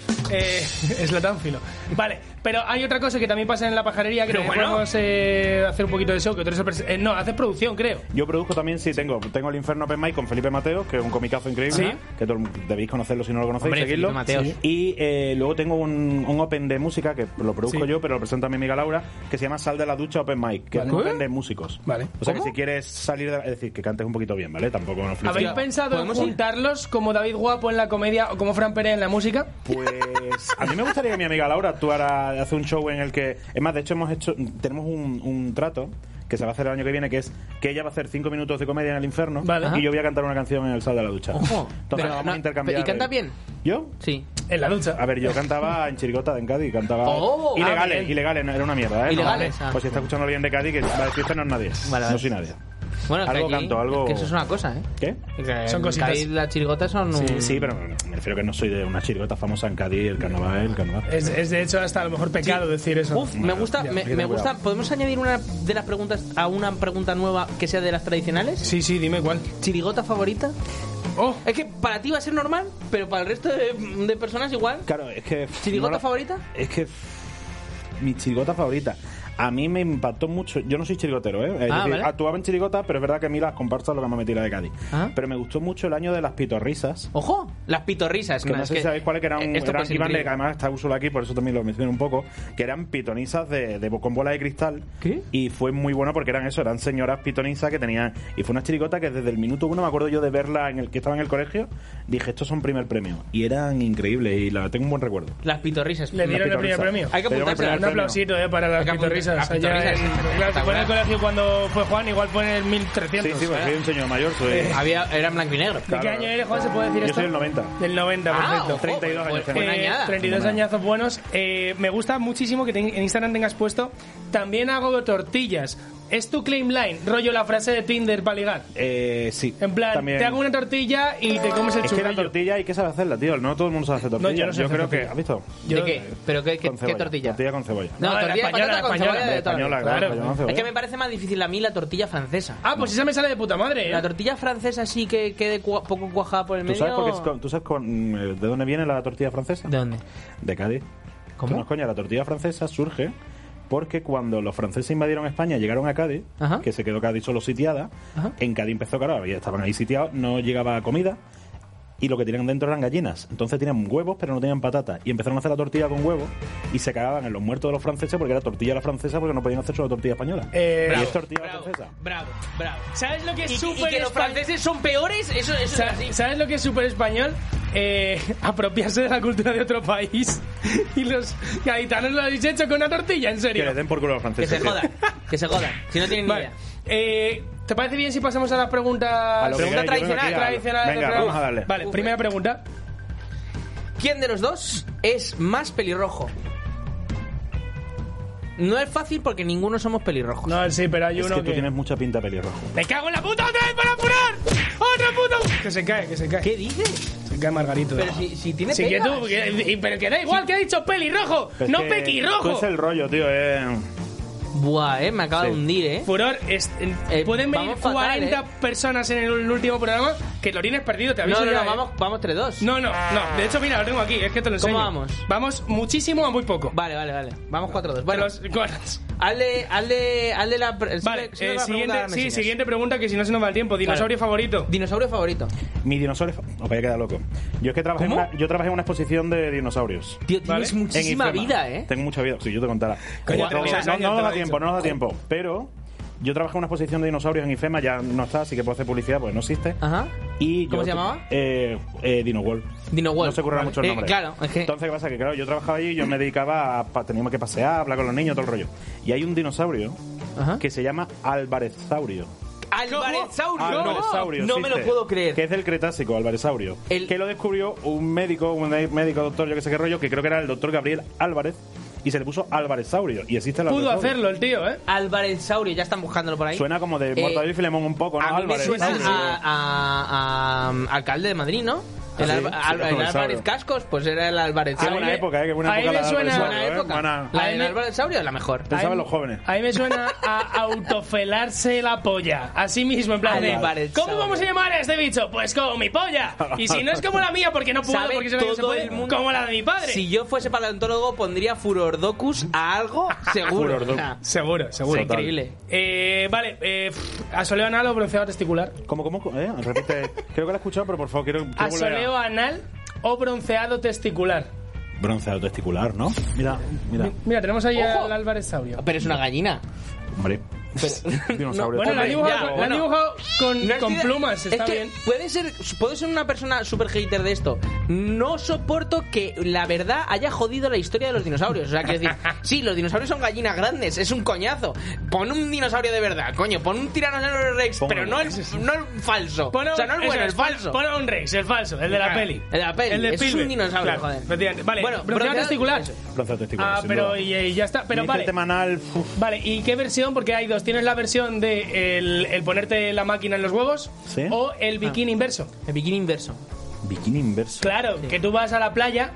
es latánfilo. Vale, pero hay otra cosa que también pasa en la pajarería que Pero también bueno. podemos hacer un poquito de show. Que tú eres no, haces producción, creo. Yo produzco también, sí, tengo el Inferno Open Mic con Felipe Mateo, que es un comicazo increíble, Sí. que debéis conocerlo si no lo conocéis, Hombre, seguidlo. Felipe Mateos. Sí. Y luego tengo un Open de música, que lo produzco Sí. yo, pero lo presenta mi amiga Laura, que se llama Sal de la Ducha Open Mic, que Vale. es un Open de músicos. Vale. O sea, que ¿Cómo? si quieres salir es decir, que cantes un poquito bien, ¿vale? Tampoco nos flipes. ¿Habéis Hostia, pensado en ¿podemos ir? juntarlos como David Guapo en la comedia o como Fran Pérez en la música? Pues a mí me gustaría que mi amiga Laura actuara, hace un show en el que... Es más, de hecho tenemos un trato que se va a hacer el año que viene, que es que ella va a hacer 5 minutos de comedia en el infierno Vale. y yo voy a cantar una canción en el Sal de la Ducha. Ojo. Entonces Pero vamos no- a intercambiar. ¿Y canta bien? ¿Yo? Sí. En la ducha. A ver, yo cantaba en Chirigota en Cádiz, cantaba... Oh, ilegales, bien. ilegales, no, era una mierda, ¿eh? Ilegales, No, ah. pues si está escuchando alguien de Cádiz, que va a decir, este no es nadie. Vale. No soy nadie. Bueno, que Algo aquí- canto, algo- que eso es una cosa, ¿eh? ¿Qué? Que Son en cositas. Cádiz las chirigotas son un... Sí, pero me refiero que no soy de una chirigota famosa en Cádiz, el carnaval. Es de hecho hasta a lo mejor pecado decir eso. Uf, me gusta, Ya, me gusta. ¿Podemos añadir una de las preguntas a una pregunta nueva que sea de las tradicionales? Sí, dime cuál. ¿Chirigota favorita? Oh, Es que para ti va a ser normal, pero para el resto de personas igual. Claro, es que... ¿Chirigota no la- favorita? Es que mi chirigota favorita. A mí me impactó mucho. Yo no soy chirigotero, ¿eh? Es decir, vale. actuaba en chirigota, pero es verdad que a mí las comparsas lo que me metí la de Cádiz. Ah. Pero me gustó mucho el año de las pitorrisas. Ojo, las pitorrisas. Que no es sé si sabéis cuáles que eran, esto eran puede ser Iván, increíble. que además está Úrsula aquí, por eso también lo mencioné un poco, que eran pitonisas con bola de cristal. ¿Qué? Y fue muy bueno porque eran señoras pitonisas que tenían... Y fue una chirigota que desde el minuto 1 me acuerdo yo de verla en el que estaba en el colegio, dije, estos son primer premio. Y eran increíbles y la tengo un buen recuerdo. Las pitorrisas. le dieron el primer pitorrisa. premio. Hay que Le dieron el apuntarse. primer Un aplausito para Hay las que apuntar- pitorrisas. las Allá pitorrisas, en- Claro, si fue en el colegio cuando fue Juan, igual fue en el 1300. Sí, porque soy un señor mayor. Era en blanco y negro. ¿De qué año eres, Juan? ¿Se puede decir Yo esto? soy del 90. Del 90, perfecto. ojo, 32 años tengo. buena añada. 32 añazos buenos. Me gusta muchísimo que en Instagram tengas puesto también hago tortillas. ¿Es tu claim line? Rollo la frase de Tinder para ligar. Sí. En plan, también. te hago una tortilla y te comes el Es que la churrillo. tortilla hay que saber hacerla, tío. No todo el mundo sabe hacer tortilla. No, yo no sé hacer creo que... tortilla. ¿Has visto? ¿De qué? ¿Pero qué Con cebolla. tortilla? Tortilla con cebolla. No, No, la tortilla de española, patata con española, cebolla de La toda la española, vida. claro. Claro. española con Es cebolla. que me parece más difícil a mí la tortilla francesa. Ah, pues esa me sale de puta madre, ¿eh? La tortilla francesa sí que quede poco cuajada por el ¿Tú medio. sabes, de dónde viene la tortilla francesa? ¿De dónde? De Cádiz. ¿Cómo? No es coña, la tortilla francesa surge porque cuando los franceses invadieron España, llegaron a Cádiz, Ajá. que se quedó Cádiz solo sitiada, Ajá. en Cádiz empezó, claro, ya estaban ahí sitiados, no llegaba comida, y lo que tenían dentro eran gallinas. Entonces tenían huevos, pero no tenían patatas. Y empezaron a hacer la tortilla con huevos, y se cagaban en los muertos de los franceses porque era tortilla la francesa, porque no podían hacer solo tortilla española. y es tortilla francesa. Bravo. ¿Sabes lo que es Y súper que los español? franceses son peores, eso es así. ¿Sabes lo que es súper español? Apropiarse de la cultura de otro país. Y los gaditanos lo habéis hecho con una tortilla, en Que serio. les den por culo a los Que franceses. se tío. jodan, que se jodan. Si no tienen ni Vale. idea. ¿Te parece bien si pasamos a las preguntas? A lo que Pregunta queráis, yo vengo aquí tradicional, a- tradicionales del Venga, programa? vamos a darle. Vale, primera pregunta. ¿Quién de los dos es más pelirrojo? No es fácil porque ninguno somos pelirrojos. No, sí, pero hay Es uno que tú tienes mucha pinta pelirrojo. ¡Me cago en la puta otra vez para apurar! ¡Otra puta! Que se cae. ¿Qué dices? Se cae Margarito. Pero si tiene Sí, que pegas. tú, pero que da igual que ha dicho pelirrojo, Es no que pequirrojo. tú es el rollo, tío. Buah, me acaba de Sí. hundir, Furor, pueden venir vamos fatal, 40 personas en el último programa que lo tienes perdido, te aviso No, ya, vamos 3-2. No, de hecho, mira, lo tengo aquí, es que te lo enseño. ¿Cómo vamos? Vamos muchísimo a muy poco. Vale. Vamos 4-2. Bueno, Vale, hazle la... siguiente pregunta, que si no se nos va el tiempo. Dinosaurio favorito. Dinosaurio favorito. Mi dinosaurio... Os vais a quedar loco. Yo es que trabajé yo trabajé en una exposición de dinosaurios. Tío, tienes muchísima En IFEMA. vida, ¿eh? Tengo mucha vida. Sí, yo te contara. Coño, No nos da tiempo, no nos da tiempo. tiempo. Pero yo trabajé en una exposición de dinosaurios en IFEMA, ya no está, así que puedo hacer publicidad porque no existe. Ajá. Y ¿Cómo yo- se llamaba? Dino World. Dino World. No se ocurre mucho el nombre. Claro, es que... Entonces, ¿qué pasa? Que claro, yo trabajaba allí y yo me dedicaba teníamos que pasear, hablar con los niños, todo el rollo. Y hay un dinosaurio Ajá. que se llama Alvarezsaurio. ¡Alvarezsaurio! Alvarezsaurio, No me lo existe. puedo creer. Que es del Cretácico, Alvarezsaurio. El- Que lo descubrió un médico, doctor, yo que sé qué rollo, que creo que era el doctor Gabriel Álvarez, y se le puso Alvarezsaurio. Y existe el Pudo Alvarezsaurio. hacerlo el tío, ¿eh? Alvarezsaurio, ya están buscándolo por ahí. Suena como de Mortadelo y Filemón un poco, ¿no? A mí me suena Alvarezsaurio. a alcalde de Madrid, ¿no? El, sí, Alba- sí, el Alvarezsaurio. Álvarez Cascos, pues era el Álvarez. Qué buena época, qué buena ahí época me la suena- Alvarezsaurio, Buena época. buena. La Ahí del me- Álvarezsaurio es la mejor. Pensaban los jóvenes. A mí me suena a autofelarse la polla. Así mismo, en plan de, Alvarezsaurio. ¿cómo vamos a llamar a este bicho? Pues como mi polla. Y si no es como la mía, porque no puedo, ¿Sabe porque se ve que se todo puede, el mundo? como la de mi padre. Si yo fuese paleontólogo, pondría Furordocus a algo seguro. Furordocus. O sea, Seguro, seguro. Total. increíble. Vale, asoleo anal o bronceado testicular. ¿Cómo? Repite. Creo que lo he escuchado, pero por favor, quiero volver Asoleo anal o bronceado testicular. Bronceado testicular, ¿no? Mira. Mira, tenemos ahí Ojo. al Alvarezsaurio. Pero es una gallina. Hombre. Dinosaurio. Bueno, la han Hombre, dibujado, ya, la han bueno. dibujado con, No con estoy de- plumas, está es que bien. puede ser una persona super hater de esto. No soporto que la verdad haya jodido la historia de los dinosaurios. O sea, quiero decir, sí, los dinosaurios son gallinas grandes, es un coñazo. Pon un dinosaurio de verdad, coño, pon un tiranosaurio rex, Ponlo. pero no el falso. Pon o sea, no el bueno, el falso. Pon a un Rex, el falso, el de la Claro, peli. el de la peli, El de eso es un Spielberg. dinosaurio, Claro, joder. efectivamente. Vale, Bueno, bronceado bronceado- testicular. eso. Bronceado testicular. Ah, sin pero duda. y ya está. Pero Y vale. el tema anal, Vale, ¿y qué versión? Porque hay dos. Tienes la versión de el ponerte la máquina en los huevos ¿Sí? o el bikini inverso. El bikini inverso. bikini inverso. Claro, que tú vas a la playa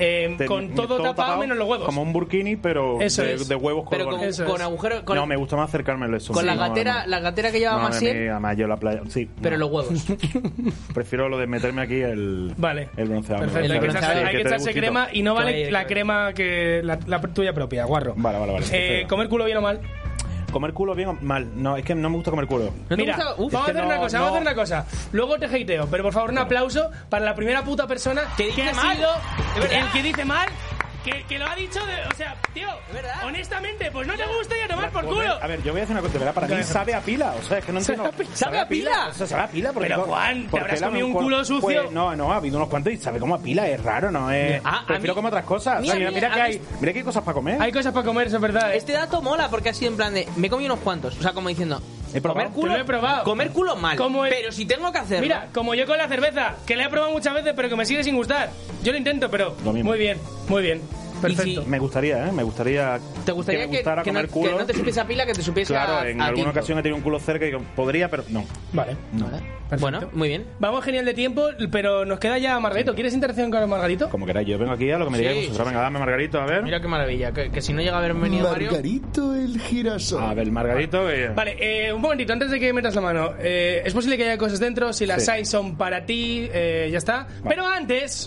con todo tapado menos los huevos. Como un burkini, pero Eso es. de huevos Pero con, colgones. Eso con es. agujero. Con, No, me gusta más acercarme a eso. con sí, la no, gatera, no. la gatera que lleva No, más a mí, 100, además, yo la playa. Sí. pero no. los huevos. Prefiero lo de meterme aquí el. Vale. El bronceado. Perfecto, El hay que bronceado, echarse, sí, hay que te dé echarse gustito. crema y no Que vale vaya, la que crema que la tuya propia, guarro. Vale. Comer culo bien o mal. Comer culo bien o mal. No, es que no me gusta comer culo. ¿No te Mira, gusta? Uf, vamos a es que hacer una no- cosa, no. vamos a hacer una cosa. Luego te hateo, pero por favor un aplauso para la primera puta persona Que dice ha mal. sido ¿De verdad? el que dice mal, que lo ha dicho o sea, tío, verdad? honestamente, pues no te gusta y a tomar por Joder, culo. A ver, yo voy a decir una cosa, de verdad, para mí sabe a pila. O sea, es que no entiendo. ¿Sabe a pila? O sea, sabe a pila. Porque Pero, Juan, ¿te porque habrás la comido un mejor- culo sucio? Pues, no, ha habido unos cuantos y sabe como a pila, es raro, ¿no? Ah, a Prefiero mí- comer otras cosas. Mira, O sea, mira, mira a que mí- hay cosas para comer. Hay cosas para comer, eso es verdad. Este dato mola porque ha sido en plan de. Me he comido unos cuantos. O sea, como diciendo. He probado. Comer culo. Te lo he probado. Comer culo mal. Como el- Pero si tengo que hacerlo. Mira, como yo con la cerveza, que la he probado muchas veces, pero que me sigue sin gustar. Yo lo intento, pero Lo mismo. muy bien, muy bien. Perfecto. si- Me gustaría, me gustaría. ¿Te gustaría me gustara que comer no, culo. que no te supiese a pila, que te supiese Claro, a en a alguna tinto? ocasión he tenido un culo cerca y digo, podría, pero no. Vale. Perfecto. Bueno, muy bien. Vamos genial de tiempo, pero nos queda ya Margarito. ¿Quieres interacción con Margarito? Como queráis, yo vengo aquí a lo que me Sí, digáis vosotros. sí, Venga, dame Margarito, a ver. Mira qué maravilla. Que si no llega a haber venido Mario. Margarito el girasol. A ver, Margarito. Vale, un momentito, antes de que metas la mano. Es posible que haya cosas dentro, si las Sí. hay son para ti, ya está. Pero antes,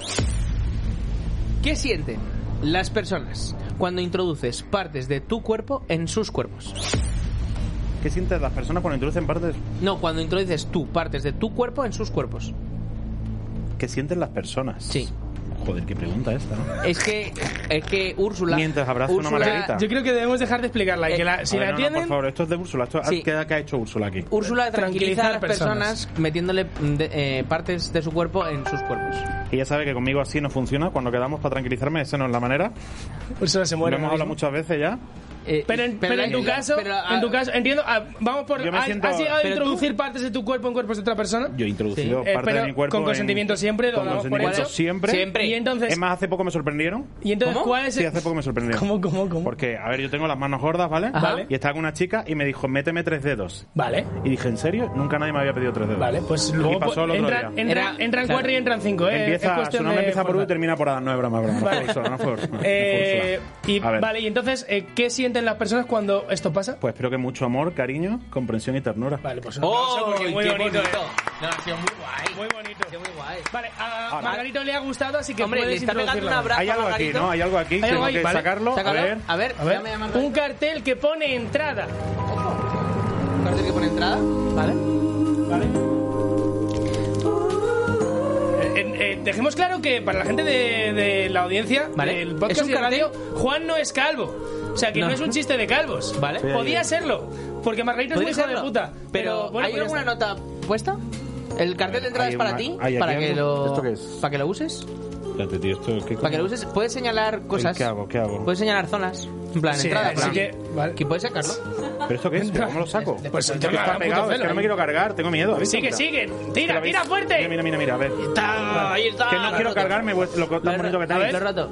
¿Qué sienten las personas cuando introduces partes de tu cuerpo en sus cuerpos? ¿Qué sientes las personas cuando introducen partes? No, cuando introduces tú partes de tu cuerpo en sus cuerpos. ¿Qué sienten las personas? Sí. Joder, qué pregunta esta, ¿no? Es que Úrsula. Mientras abraza una margarita. yo creo que debemos dejar de explicarla. Y que si A ver, la no, atienden, por favor, esto es de Úrsula. Sí. ¿Qué ha hecho Úrsula aquí? Úrsula tranquiliza a las Tranquilizar personas metiéndole partes de su cuerpo en sus cuerpos. Ella sabe que conmigo así no funciona. Cuando quedamos para tranquilizarme, esa no es la manera. Úrsula se Lo muere. hemos ahora hablado mismo. muchas veces ya. Pero en tu caso, entiendo, vamos por... Yo me siento- ¿Has llegado a pero introducir partes de tu cuerpo en cuerpos de otra persona? Yo he introducido parte pero de mi cuerpo con consentimiento siempre, lo con damos por consentimiento hecho. siempre. Y entonces, Es más, hace poco me sorprendieron. ¿Cuál es Sí, el...? hace poco me sorprendieron. ¿Cómo? Porque, a ver, yo tengo las manos gordas, ¿vale? Vale. Y estaba con una chica y me dijo, méteme 3 dedos. Vale. Y dije, ¿en serio? Nunca nadie me había pedido 3 dedos. Vale, pues Y luego pasó el otro día. entran 4 y entran 5, ¿eh? Empieza, es cuestión su nombre de empieza por U y fuerza. termina por A. No es broma, es broma. No Vale. fue Úrsula, no fue Úrsula. Y A ver. vale, y entonces, ¿qué sienten las personas cuando esto pasa? Pues espero que mucho amor, cariño, comprensión y ternura. Vale, pues un aplauso porque muy qué bonito, ¿eh? No, ha sido muy guay. Muy bonito. Muy guay. Vale, a Margarito le ha gustado, así que Hombre, le puedes está pegando introducirlo. un abrazo. Hay algo aquí, Margarito. ¿no? Hay algo aquí. Hay Tengo algo ahí, que vale. sacarlo. Sácalo. A ver. A ver, A ver, llama a Margarito. un cartel que pone entrada. ¿Un cartel que pone entrada? Vale. Vale. Dejemos claro que para la gente de la audiencia Vale. del podcast ¿Es un y de radio, cartel? Juan no es calvo. O sea, que no, No. es un chiste de calvos. Vale. Sí, Podía serlo, porque Margarito es muy ¿Podría hijo de serlo? puta. Pero, bueno, ¿hay pues ya alguna está. nota puesta? ¿El cartel de entrada Hay es para una- ti? hay aquí ¿Para que algo. lo... ¿Esto qué es? ¿Para que lo uses? Espérate, tío, esto ¿qué Para que lo uses, puedes señalar cosas. ¿Qué hago? ¿Qué hago? Puedes señalar zonas. En plan, Sí, entrada. así plan. que- vale. ¿Que puedes sacarlo? ¿Pero esto qué es? ¿Pero ¿Cómo lo saco? Pues Es que está pegado, es que no me quiero cargar, tengo miedo. ¿habéis Sigue, visto? sigue. ¿Lo Tira, veis? tira fuerte. Mira, a ver. Ahí está. Que no quiero cargarme lo tan bonito que A ver, tenéis. lo rato.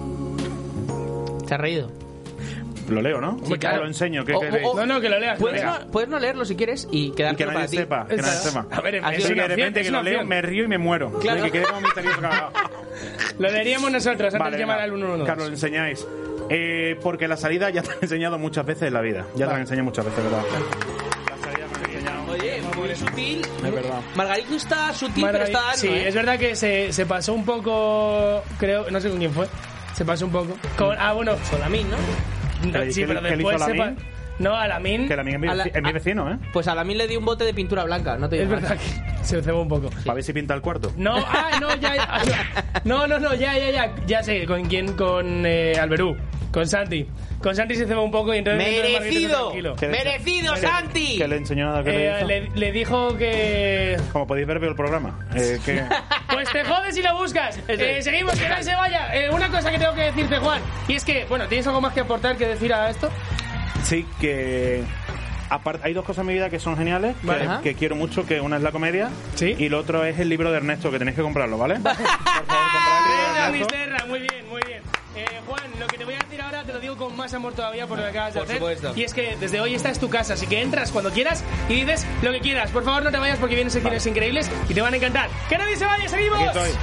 Se ha reído. Lo leo, ¿no? Sí, claro. Lo enseño. ¿Qué O- queréis? o- No, no, que lo leas. Puedes que lo leas. no leerlo si quieres y Y quedarte que para nadie ti. sepa, que nadie sepa. A ver, Así es Sí, una que de opción, repente es que una lo leo, opción. me río y me muero. Claro. Que quede como misterioso. Claro. Lo leeríamos nosotros antes de llamar al 112. Carlos, lo enseñáis. Porque la salida ya te han enseñado muchas veces en la vida. Ya te la han enseñado muchas veces, ¿verdad? La salida me han enseñado. Oye, muy sutil. Es verdad. Margarito está sutil, pero está dando, Sí, ¿eh? es verdad que se pasó un poco, creo, no sé con quién fue. Se pasó un poco. Bueno, Con la min, ¿no? sí, ¿Qué pero le hizo después a se Lamin? No, a Lamin. Que la mía A la- es mi vecino, ¿eh? Pues a la min le di un bote de pintura blanca, no te Es digo verdad más. que se cebó un poco. Para ver si pinta el cuarto. No, no, ya. No, ya sé con quién, con Alberú, con Santi. Con Santi se cebó un poco y entonces... ¡Merecido! Tranquilo. ¡Merecido, Santi! Que le enseñó nada que le hizo. Le dijo que... Como podéis ver, veo el programa. Que... Pues te jodes y lo buscas. Seguimos, que nadie se vaya. Una cosa que tengo que decirte, Juan, y es que, bueno, ¿tienes algo más que aportar, que decir a esto? Sí, que... Aparte, hay dos cosas en mi vida que son geniales, Vale. que quiero mucho, que una es la comedia Sí. y lo otro es el libro de Ernesto, que tenéis que comprarlo, ¿vale? Por favor, comprad el libro de Ernesto. Misterra, muy bien, muy bien. Juan, lo que te voy a decir ahora te lo digo con más amor todavía por lo que acabas de Por hacer. supuesto. Y es que desde hoy esta es tu casa, así que entras cuando quieras y dices lo que quieras. Por favor, no te vayas porque vienen secciones increíbles y te van a encantar. ¡Que nadie se vaya! ¡Seguimos! Aquí estoy.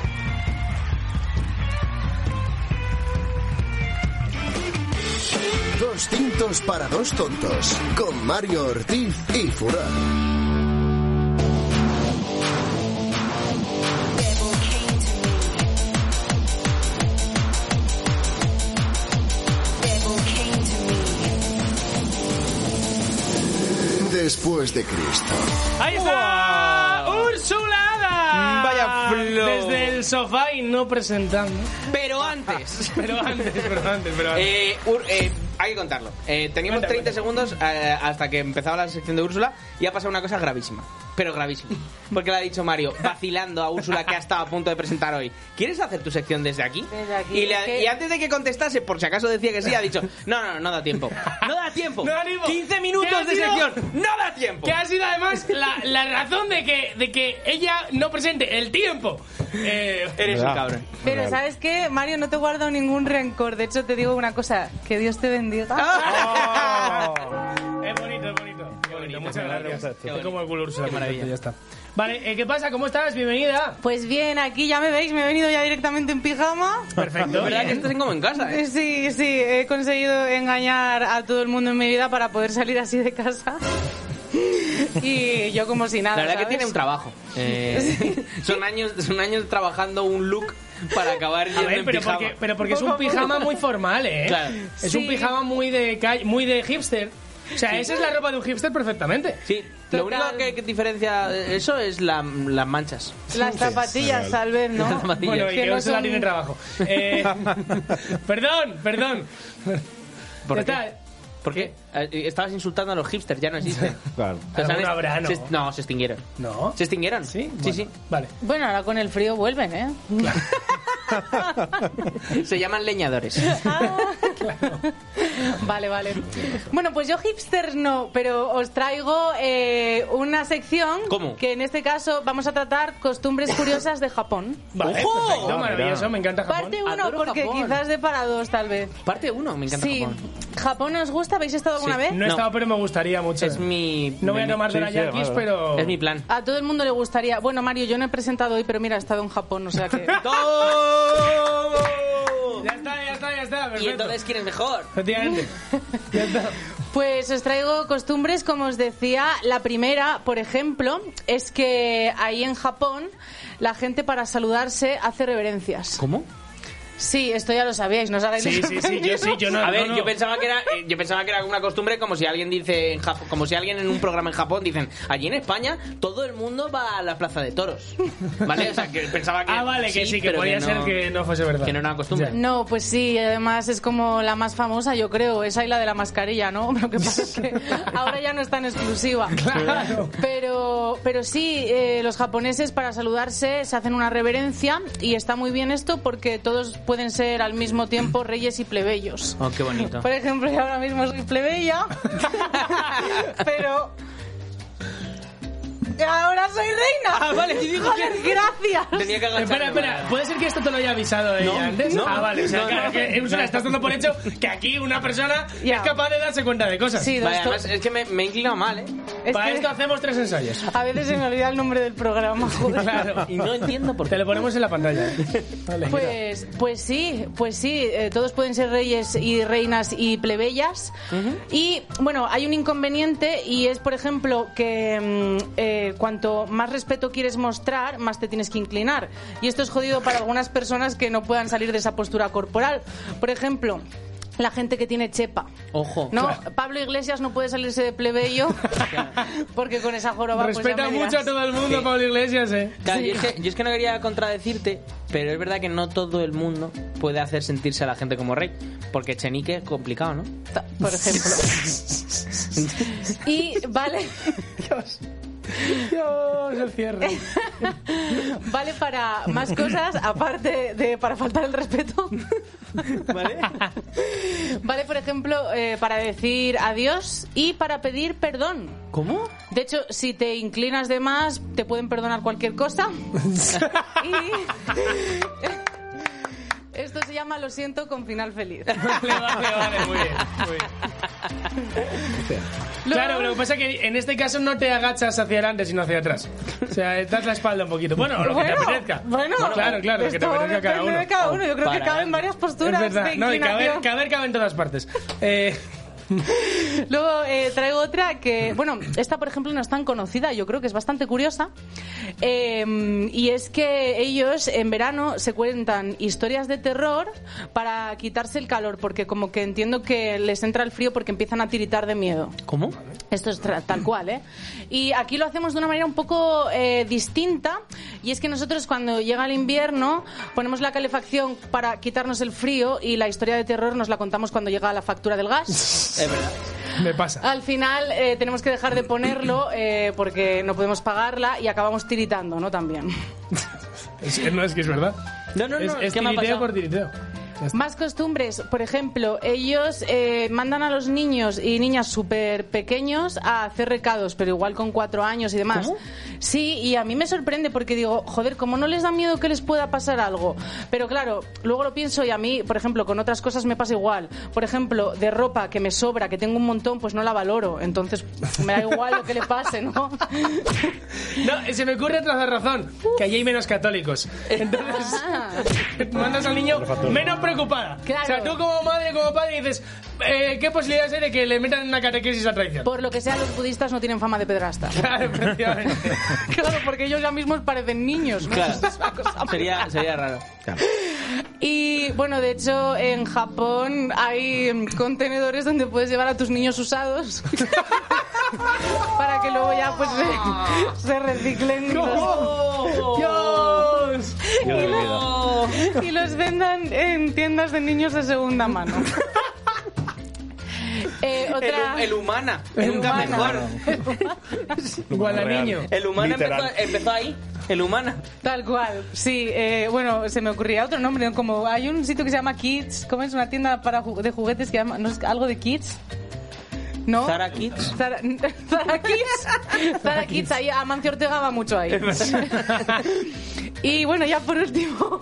Dos tintos para dos tontos. Con Mario Ortiz y Furán. Después de Cristo. ¡Ahí está! ¡Úrsula Ada! Vaya flow. Desde el sofá y no presentando. Pero antes. Pero antes. Hay que contarlo. Teníamos 30 segundos hasta que empezaba la sección de Úrsula y ha pasado una cosa gravísima. Pero gravísima. Porque le ha dicho Mario, vacilando a Úrsula, que ha estado a punto de presentar hoy. ¿Quieres hacer tu sección desde aquí? Desde aquí, Y, es que- y antes de que contestase, por si acaso decía que sí, ha dicho, no da tiempo. No da tiempo. No da tiempo. 15 ¿Qué minutos ha de sido? sección. No da tiempo. Que ha sido además la razón de que ella no presente el tiempo. Eres un ¿Verdad? cabrón. Pero ¿sabes qué, Mario? No te guardo ningún rencor. De hecho, te digo una cosa. Que Dios te bendiga. Es bonito, es bonito. Qué bonito, muchas gracias. Qué Estoy como el culo Úrsula. Qué maravilla. Ya está. Vale, ¿qué pasa? ¿Cómo estás? Bienvenida. Pues bien, aquí ya me veis. Me he venido ya directamente en pijama. Perfecto. La verdad que estás como en casa, ¿eh? Sí, he conseguido engañar a todo el mundo en mi vida para poder salir así de casa. Y yo como si nada. La verdad que ¿sabes? tiene un trabajo. Son años trabajando un look para acabar A yendo ver, en pero pijama. porque es un pijama muy formal, ¿eh? Claro. Es un Sí. pijama muy de calle, muy de hipster. O sea, esa es la ropa de un hipster perfectamente. Sí, lo Total. único que diferencia eso es las manchas. Las zapatillas, tal vez, ¿no? Las zapatillas. Bueno, y Que que no Úrsula son- tiene trabajo. Perdón. ¿Por Ya qué? está. ¿Por qué? Estabas insultando a los hipsters, ya no existen. Claro. Entonces, Alguno habrá, ¿no? No, se extinguieron. ¿No? ¿Se extinguieron? ¿Sí? Sí, Bueno, sí. Vale. Bueno, ahora con el frío vuelven, ¿eh? Se llaman leñadores. Vale. Bueno, pues yo hipsters no, pero os traigo una sección. ¿Cómo? Que en este caso vamos a tratar costumbres curiosas de Japón. Vale, ¡Ojo! perfecto, maravilloso, me encanta Japón. Parte 1 Adoro porque Japón. quizás de para 2 tal vez. Parte 1, me encanta Sí. Japón. ¿Japón os gusta? ¿Habéis estado alguna Sí. vez? No he No. estado, pero me gustaría mucho. Es mi... No voy a tomar de la sí, Yankees, además, pero... Es mi plan. A todo el mundo le gustaría. Bueno, Mario, yo no he presentado hoy, pero mira, he estado en Japón, o sea que... Ya está, perfecto. ¿Y entonces quién es mejor? Efectivamente. Ya está. Pues os traigo costumbres, como os decía. La primera, por ejemplo, es que ahí en Japón la gente para saludarse hace reverencias. ¿Cómo? Sí, esto ya lo sabíais, no os hagáis Sí, yo no. A ver, no. yo pensaba que era una costumbre como si alguien dice en Japón, como si alguien en un programa en Japón dicen, allí en España todo el mundo va a la plaza de toros. ¿Vale? O sea, que pensaba que Vale, que sí, que pero podía ser que no fuese verdad. que no era una costumbre. Ya. No, pues sí, además es como la más famosa, yo creo. Esa y la de la mascarilla, ¿no? Lo que pasa es que ahora ya no es tan exclusiva. Claro. Pero sí, los japoneses para saludarse se hacen una reverencia y está muy bien esto porque todos pueden ser al mismo tiempo reyes y plebeyos. Oh, qué bonito. Por ejemplo, yo ahora mismo soy plebeya, pero ahora soy reina. Ah, vale, y digo Joder, gracias. Tenía que agacharme. Espera, ¿puede ser que esto te lo haya avisado ella antes? no. Vale, o sea, No, claro, no. que Úrsula, estás dando por hecho que aquí una persona Ya. es capaz de darse cuenta de cosas. Sí, Vale, esto- además es que me he inclinado mal, ¿eh? es Para que esto hacemos 3 ensayos. a veces se me olvida el nombre del programa, joder. Claro. Y no entiendo por Te qué. lo ponemos en la pantalla. Vale, Pues sí, todos pueden ser reyes y reinas y plebeyas. Y bueno, hay un inconveniente y es, por ejemplo, que cuanto más respeto quieres mostrar, más te tienes que inclinar. Y esto es jodido para algunas personas que no puedan salir de esa postura corporal. Por ejemplo, la gente que tiene chepa. Ojo. No, Pablo Iglesias no puede salirse de plebeyo porque con esa joroba pues Respeta ya me mucho dirás. a todo el mundo, Sí. Pablo Iglesias, Claro, Sí. yo es que no quería contradecirte, pero es verdad que no todo el mundo puede hacer sentirse a la gente como rey. Porque Chenique es complicado, ¿no? Por ejemplo. Y vale. Dios, el cierre. Vale para más cosas, aparte de para faltar el respeto. ¿Vale? Vale, por ejemplo, para decir adiós y para pedir perdón. ¿Cómo? De hecho, si te inclinas de más, te pueden perdonar cualquier cosa. Y esto se llama lo siento con final feliz. Vale, muy bien. Claro, lo que pasa es que en este caso no te agachas hacia adelante, sino hacia atrás. O sea, das la espalda un poquito. Bueno, lo que te apetezca. Bueno, claro, lo que te esto apetezca a cada depende uno. de cada uno. Yo creo que Para caben varias Es posturas verdad. de No, y inclinación. cabe en todas partes. Luego traigo otra que, bueno, esta por ejemplo no es tan conocida, yo creo que es bastante curiosa. Y es que ellos en verano se cuentan historias de terror para quitarse el calor, porque como que entiendo que les entra el frío porque empiezan a tiritar de miedo. ¿Cómo? Esto es tal cual, ¿eh? Y aquí lo hacemos de una manera un poco distinta, y es que nosotros cuando llega el invierno ponemos la calefacción para quitarnos el frío y la historia de terror nos la contamos cuando llega la factura del gas. Es verdad. Me pasa. Al final tenemos que dejar de ponerlo porque no podemos pagarla y acabamos tiritando, ¿no? También. No, es que es verdad. No, Es ¿qué me ha tiriteo pasado? por tiriteo. Ya está. Más costumbres, por ejemplo, ellos mandan a los niños y niñas súper pequeños a hacer recados, pero igual con 4 años y demás. ¿Cómo? Sí, y a mí me sorprende porque digo, joder, ¿cómo no les da miedo que les pueda pasar algo? Pero claro, luego lo pienso y a mí, por ejemplo, con otras cosas me pasa igual. Por ejemplo, de ropa que me sobra, que tengo un montón, pues no la valoro. Entonces me da igual lo que le pase, ¿no? No, se me ocurre otra razón, que allí hay menos católicos. Entonces, mandas al niño menos preocupada. Claro. O sea, tú como madre, como padre, dices, ¿qué posibilidades hay de que le metan en una catequesis a traición? Por lo que sea, los budistas no tienen fama de pedrastas. Claro, efectivamente. Claro, porque ellos ya mismos parecen niños, ¿no? Claro. Es una cosa Sería raro. Y bueno, de hecho, en Japón hay contenedores donde puedes llevar a tus niños usados para que luego ya pues se reciclen ¡Dios! y los vendan en tiendas de niños de segunda mano. Otra... El humana. El Nunca humana. mejor. Igual a niño. El humana Literal. empezó ahí. El humana. Tal cual, sí. Bueno, se me ocurría otro nombre, ¿no? Como hay un sitio que se llama Kids, ¿cómo es? Una tienda de juguetes que llama, ¿no es algo de Kids? ¿No? Zara Kids. Zara Kids. Zara Kids, ahí Amancio Ortega va mucho ahí. Y bueno, ya por último,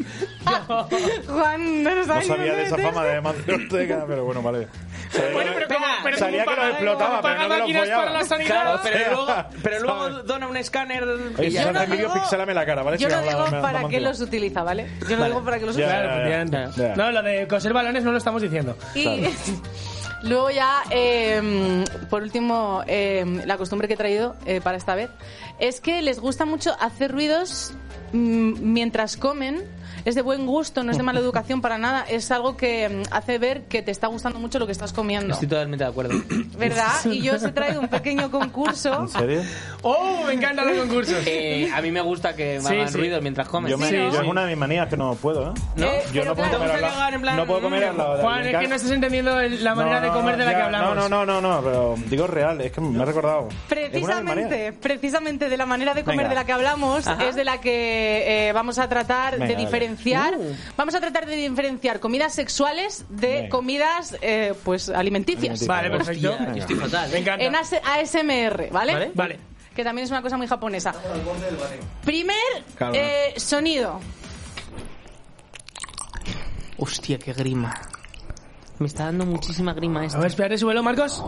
Juan no nos ha No sabía de esa fama de Amancio Ortega, pero bueno, vale. Bueno, pero Sabía que los explotaba, pero no que los máquinas para la follaba. sanidad. Claro, pero luego ¿sabes? dona un escáner. Oye, y si ya. son vídeos, pixelame la cara, ¿vale? Yo Si no habla- digo me- para me- qué me- los utiliza, ¿vale? Yo no digo para qué los Ya, utiliza. Claro, efectivamente. ya. No, lo de coser balones no lo estamos diciendo. Y luego ya, por último, la costumbre que he traído para esta vez es que les gusta mucho hacer ruidos mientras comen. Es de buen gusto, no es de mala educación para nada. Es algo que hace ver que te está gustando mucho lo que estás comiendo. Estoy totalmente de acuerdo. ¿Verdad? Y yo os he traído un pequeño concurso. ¿En serio? ¡Oh! Me encantan los concursos. A mí me gusta que Sí, hagan sí. ruidos mientras comen. Yo es una de mis manías que no puedo, ¿eh? ¿No? Yo no puedo pero comer al claro, lado. en plan, No puedo comer al lado de Juan, alguien es que no estás entendiendo la manera de comer de la que ya, hablamos. No, pero digo real, es que me ha recordado. Es una de mis manías. Precisamente de la manera de comer Venga. de la que hablamos es de la que vamos a tratar de Venga, diferenciar. Vamos a tratar de diferenciar comidas sexuales de Venga. comidas pues alimenticias. Vale, perfecto. Hostia, yo estoy fatal. Me encanta. En ASMR, ¿vale? Vale. Que también es una cosa muy japonesa. Primer Claro. sonido. Hostia, qué grima. Me está dando muchísima grima A esto. ver, espérate, súbelo, Marcos.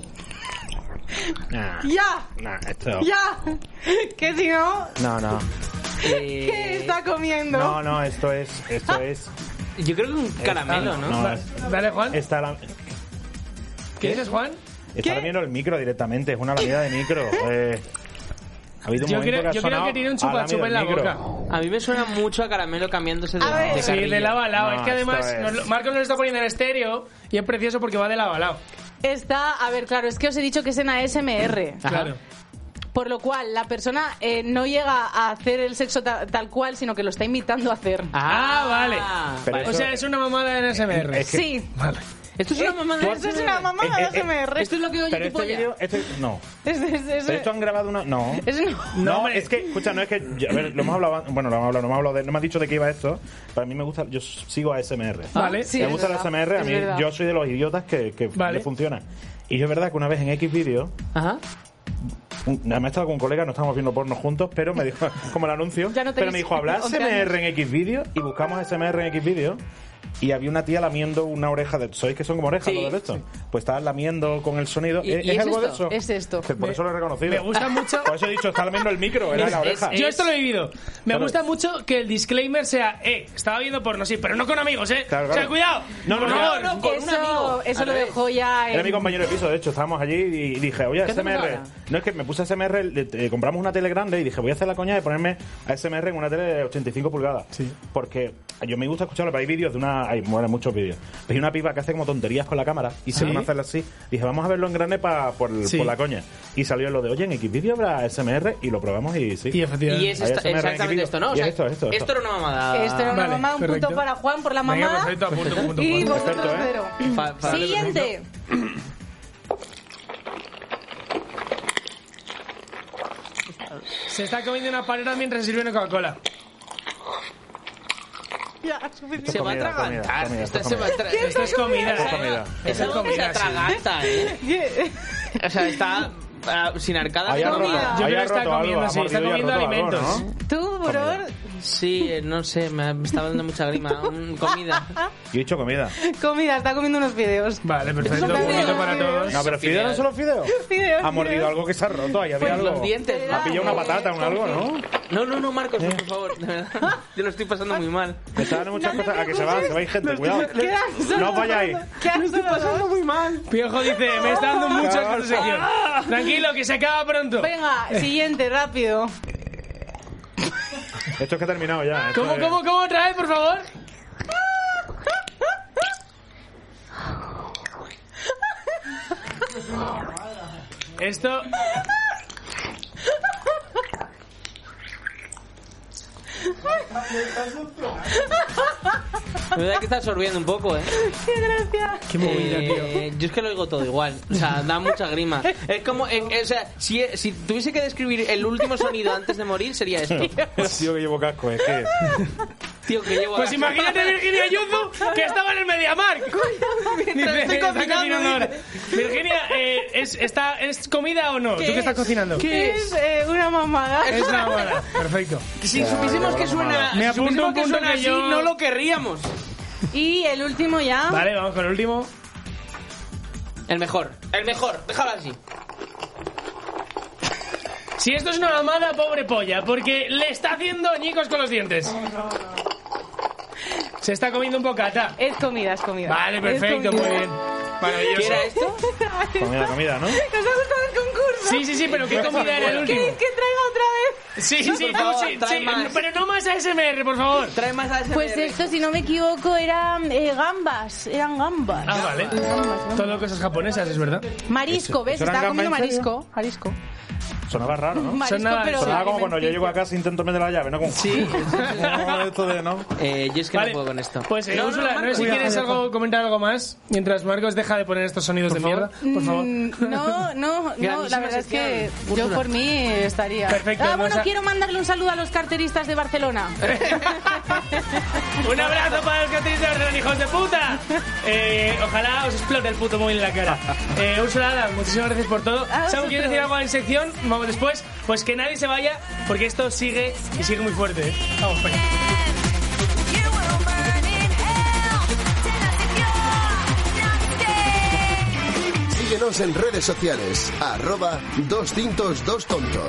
Nah, ¡Ya! nah, esto. ¡Ya! Que si no, No. ¿qué está comiendo? No, esto es. Yo creo que un caramelo, ¿no? No, Dale, Juan. está la. ¿Qué dices, Juan? Está lamiendo el micro directamente, es una lamida de micro. Ha habido un Yo momento creo que ha que sonado tiene un ha lamido chupa-chupa en el la micro. boca. A mí me suena mucho a caramelo cambiándose de, A ver. de Sí, carrilla. de lado a lado. No, es que además esto es- Marcos nos lo está poniendo en estéreo y es precioso porque va de lado a lado. Está, a ver, claro, es que os he dicho que es en ASMR. Claro. Por lo cual, la persona no llega a hacer el sexo tal cual, sino que lo está imitando a hacer. Ah, vale. Pero O eso- sea, es una mamada en SMR. Es que- Sí. Vale. Esto es una mamada. Esto es una mamada de ASMR. Esto es lo que oye Pero tu este polla. vídeo. No. Es- Pero esto han grabado una. No. No, hombre. es que, escucha, no es que. A ver, lo hemos hablado. Bueno, lo hemos hablado, no hemos hablado de. No me has dicho de qué iba esto. Para mí me gusta. Yo sigo a SMR. Vale. Sí, me es gusta el verdad, SMR. A es mí, verdad. yo soy de los idiotas que Vale. le funciona. Y es verdad que una vez en X vídeo. Ajá. Además estaba con un colega, no estábamos viendo porno juntos, pero me dijo, como el anuncio, Ya no pero tenéis me dijo, ¿hablas 11 SMR en X vídeo? Y buscamos SMR en X vídeo. Y había una tía lamiendo una oreja de... ¿Sabéis que son como orejas Sí, los de esto? Pues estaba lamiendo con el sonido. ¿Y ¿Es es algo de esto? eso? Es esto. Que por eso lo he reconocido. Me gusta mucho. Por eso he dicho, está lamiendo el micro, era la oreja. Yo esto lo he vivido. Me Claro. gusta mucho que el disclaimer sea, estaba viendo porno, sí, pero no con amigos, Claro, O sea, claro. cuidado. No, por no, favor. no, con un amigo. Eso Al lo revés. dejó ya Era mi en... compañero de piso, de hecho, estábamos allí y dije, oye, ¿Qué hacemos ASMR. ahora? No es que me puse ASMR, compramos una tele grande y dije, voy a hacer la coña de ponerme ASMR en una tele de 85 pulgadas. Sí. Porque yo me gusta escucharlo, pero hay vídeos de una. Hay muchos vídeos. Pero hay una piba que hace como tonterías con la cámara y se van a hacerla así. Dije, vamos a verlo en grande por la coña. Y salió lo de, oye, en X vídeo habrá ASMR y lo probamos y sí. Y efectivamente. Y es Hay ASMR en exactamente vídeo. esto, ¿no? O Y sea, esto. esto era una mamada. Esto era una Vale, mamada, un correcto. punto para Juan por la Venga, mamada. perfecto, punto. Y Juan. vosotros Perfecto, ¿eh? cero. Para Siguiente. Se está comiendo una palera mientras se sirve una Coca-Cola. Ya, suficiente. Se va a Comida, atragantar. comida, Esta esto se va a atragantar. Esto es comida. Es comida. Es algo que se comida, sí. atraganta, ¿eh? O sea, está sin arcadas. Ahí ha roto, comida. Yo ahí creo ha que está roto algo, comiendo, ha sí, está mordido y ha comiendo roto algo, alimentos. ¿no? Tú, Bror, Sí, no sé, me estaba dando mucha grima. Comida. Yo he dicho comida. comida, está comiendo unos fideos. Vale, perfecto. Eso Un poquito también. para todos. No, pero fideos no son los fideos. Fideos, Ha mordido fideos. algo que se ha roto, ahí había Pues algo. los dientes. Ha pillado una patata o algo, ¿no? No, Marcos, por favor, de verdad. Yo lo estoy pasando muy mal. Me está dando muchas cosas. A que se va gente, cuidado. No os vayáis. ¿Qué estoy pasando muy mal. Piojo dice, me está dando mucho esta sección. Tranquilo, que se acaba pronto. Venga, siguiente, rápido. Esto es que ha terminado ya. esto es- ¿Cómo otra vez, por favor? Esto... La verdad que está absorbiendo un poco, ¿eh? ¡Qué gracia! Qué movida, tío. Yo es que lo oigo todo igual. O sea, da mucha grima. Es como, o sea, si tuviese que describir el último sonido antes de morir, sería esto. Tío, que llevo casco, es que... Tío, que llevo... Pues imagínate Virginia Yuzu, que estaba en el MediaMarkt. Mientras estoy Está cocinando, cocinando ahora. Virginia, ¿es comida o no? ¿Tú qué estás cocinando? Es una mamada. Es una bola. Perfecto. Si supiésemos que suena, Me si apunto supiésemos un que punto suena que así, yo- no lo querríamos. Y el último ya. Vale, vamos con el último. El mejor, déjalo así. Si esto es una mamada, pobre polla, porque le está haciendo añicos con los dientes. Se está comiendo un bocata. Es comida, es comida. Vale, Es perfecto, comida. muy bien. Maravilloso. ¿Qué era esto? Comida, ¿no? ¿Nos ha gustado el concurso? Sí, pero ¿qué comida era el último? ¿Queréis que traiga otra vez? Sí, Por favor, trae sí, más. pero no más ASMR, por favor. Trae más a ese Pues esto, si no me equivoco, eran gambas. Eran gambas. Ah, vale. Gambas. Todo cosas japonesas, es verdad. Marisco, ¿ves? ¿Eso eran Estaba comiendo gambas en serio? marisco. Sonaba raro, ¿no? Marisco, Sonaba- pero... Sonaba como cuando yo llego a casa e intento meter la llave, ¿no? Como... Sí. Como esto de, ¿no? Yo es que Vale, no puedo con esto. Pues No, Úrsula, no, sé si Marcos. quieres comentar algo más mientras Marcos deja de poner estos sonidos de mierda, por favor. No, Grandísima la verdad es que sección, yo Úrsula. por mí estaría. Perfecto, Bueno, nos ha- quiero mandarle un saludo a los carteristas de Barcelona. Un abrazo para los que tenéis de Barcelona, hijos de puta. Ojalá os explote el puto móvil en la cara. Úrsula, Ada, muchísimas gracias por todo. A ¿Samu, quieres vosotros. decir algo en sección? Vamos después. Pues que nadie se vaya, porque esto sigue y sigue muy fuerte. Vamos para allá. Síguenos en redes sociales. @2tintos2tontos.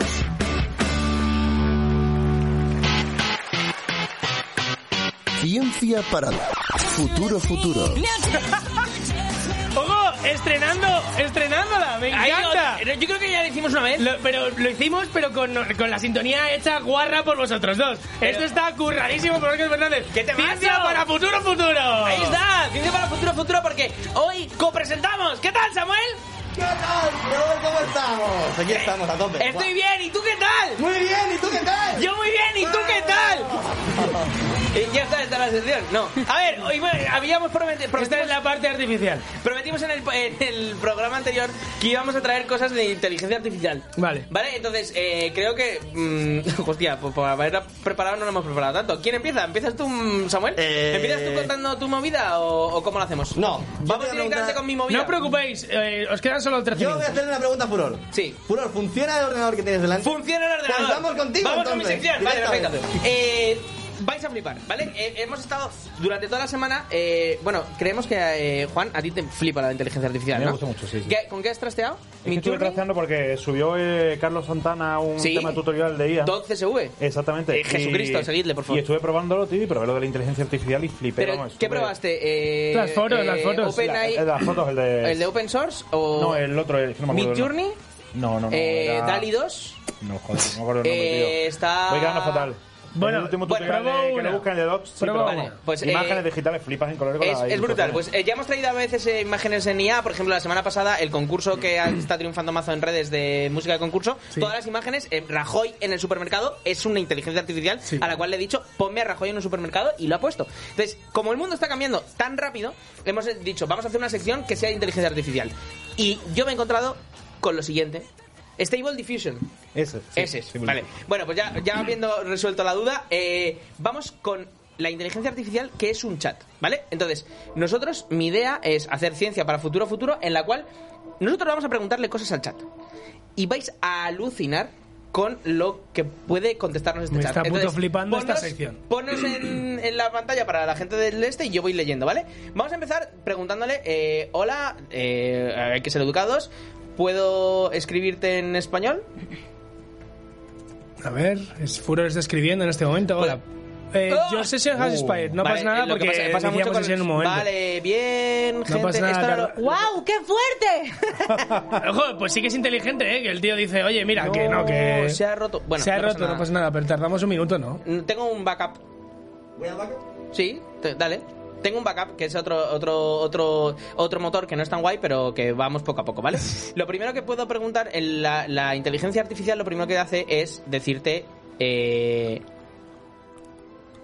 Ciencia parada. Futuro. ¡Ojo! ¡Estrenándola! ¡Me encanta! Yo creo que ya lo hicimos una vez. Pero lo hicimos, pero con la sintonía hecha guarra por vosotros dos. Esto está curradísimo por Marcos Fernández. ¡Qué temazo! ¡Ciencia para futuro! Ahí está, ciencia para futuro, porque hoy copresentamos. ¿Qué tal, Samuel? ¿Qué tal? ¿Cómo estamos? Aquí estamos, a tope. Estoy bien, ¿y tú qué tal? Muy bien, ¿y tú qué tal? Yo muy bien, ¿y tú qué tal? Ya está la sección. No. A ver, hoy habíamos prometido. Esta es la parte artificial. Prometimos en el programa anterior que íbamos a traer cosas de inteligencia artificial. Vale. Vale, entonces creo que. Hostia, pues para haberla preparado no lo hemos preparado tanto. ¿Quién empieza? ¿Empiezas tú, Samuel? ¿Empiezas tú contando tu movida o cómo lo hacemos? No. Vamos directamente con mi movida. No os preocupéis, os quedan solo 13 Yo voy a minutos. hacerle una pregunta a Furor. Sí. Furor, ¿funciona el ordenador que tienes delante? Funciona el ordenador. Pues vamos contigo, Vamos con mi entonces, sección. Vale, perfecto. directamente. Vais a flipar, ¿vale? Hemos estado durante toda la semana. Bueno, creemos que Juan, a ti te flipa la inteligencia artificial, Me ¿no? gusta mucho, sí. ¿Con qué has trasteado? Es que estuve Midjourney, trasteando porque subió Carlos Santana un Sí. tema tutorial de IA. .csv. Exactamente. Jesucristo, seguidle, por favor. Y estuve probándolo, tío, y probé lo de la inteligencia artificial y flipé. Pero, vamos, ¿qué estuve- probaste? Las fotos. OpenAI, Las fotos, ¿el de Open Source o No, el otro, el que no me acuerdo. Midjourney? No. era- DALI 2. No, joder, no me acuerdo el nombre, tío. Está... Voy quedando fatal. Bueno, el último bueno, tutorial probó que una. lo buscan en el Docs, sí, Probó pero una. vamos. Pues, Imágenes digitales, flipas en color con las Es brutal, pues ilustraciones. ya hemos traído a veces imágenes en IA, por ejemplo la semana pasada el concurso que está triunfando mazo en redes de música de concurso, todas las imágenes, Rajoy en el supermercado es una inteligencia artificial a la cual le he dicho ponme a Rajoy en un supermercado y lo ha puesto. Entonces, como el mundo está cambiando tan rápido, hemos dicho vamos a hacer una sección que sea de inteligencia artificial y yo me he encontrado con lo siguiente. Stable Diffusion. Ese, Ese es, sí, vale. Bueno, pues ya habiendo resuelto la duda, vamos con la inteligencia artificial, que es un chat, ¿vale? Entonces, nosotros, mi idea es hacer ciencia para futuro en la cual nosotros vamos a preguntarle cosas al chat. Y vais a alucinar con lo que puede contestarnos este Me chat. está puto flipando esta sección. Ponnos en la pantalla para la gente del este y yo voy leyendo, ¿vale? Vamos a empezar preguntándole, hola, hay que ser educados, ¿puedo escribirte en español? A ver, Furor está escribiendo en este momento. Hola. Your session has expired. No Vale, pasa nada lo que porque pasa mucho iniciamos con sesión en un momento. Vale, bien, gente. pasa nada, esto era Carla. ¡Guau! ¡Qué fuerte! Ojo, pues sí que es inteligente, ¿eh? Que el tío dice, oye, mira, que no, que... se ha roto. Bueno, se ha no pasa roto, nada. no pasa nada, pero tardamos un minuto, ¿no? Tengo un backup. ¿Voy al backup? Sí, dale. Tengo un backup que es otro motor que no es tan guay, pero que vamos poco a poco, ¿vale? Lo primero que puedo preguntar, la inteligencia artificial lo primero que hace es decirte...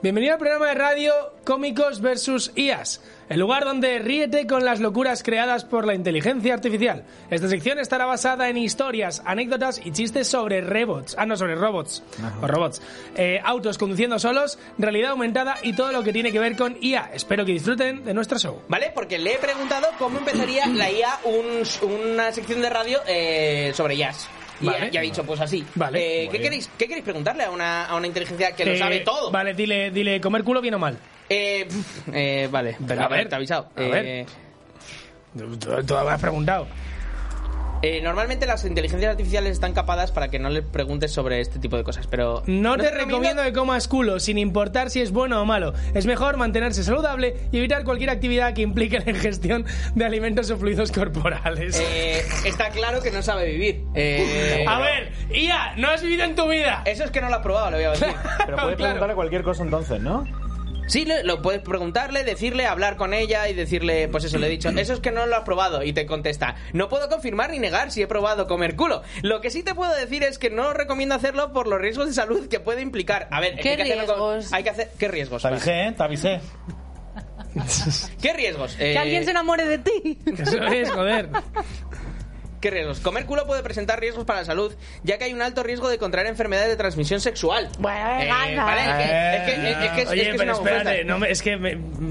Bienvenido al programa de radio Cómicos vs. IAs, el lugar donde ríete con las locuras creadas por la inteligencia artificial. Esta sección estará basada en historias, anécdotas y chistes sobre robots. Sobre robots. O robots. Autos conduciendo solos, realidad aumentada y todo lo que tiene que ver con IA. Espero que disfruten de nuestro show. ¿Vale? Porque le he preguntado cómo empezaría la IA una sección de radio sobre IAs. Y Vale. ya ha dicho, pues así. Vale. ¿Qué queréis preguntarle a una inteligencia que lo sabe todo? Vale, dile comer culo bien o mal. Vale, pero A ver, te he avisado. a ver. Tú me has preguntado. Normalmente las inteligencias artificiales están capadas para que no le preguntes sobre este tipo de cosas, pero... No te recomiendo que comas culo, sin importar si es bueno o malo. Es mejor mantenerse saludable y evitar cualquier actividad que implique la ingestión de alimentos o fluidos corporales. Está claro que no sabe vivir. A ver, IA, no has vivido en tu vida. Eso es que no lo has probado, lo voy a decir. Pero puedes preguntarle cualquier cosa entonces, ¿no? Sí, lo puedes preguntarle, decirle, hablar con ella y decirle, pues eso, le he dicho, eso es que no lo has probado, y te contesta, no puedo confirmar ni negar si he probado comer culo. Lo que sí te puedo decir es que no recomiendo hacerlo por los riesgos de salud que puede implicar. A ver, ¿Qué riesgos? ¿Qué riesgos? Te avisé, te avisé. ¿Qué riesgos? Que alguien se enamore de ti. Eso es, joder. ¿Qué riesgos? Comer culo puede presentar riesgos para la salud, ya que hay un alto riesgo de contraer enfermedades de transmisión sexual. Bueno, ¿Vale? Es Oye, que pero es una espérate, ofensa. es que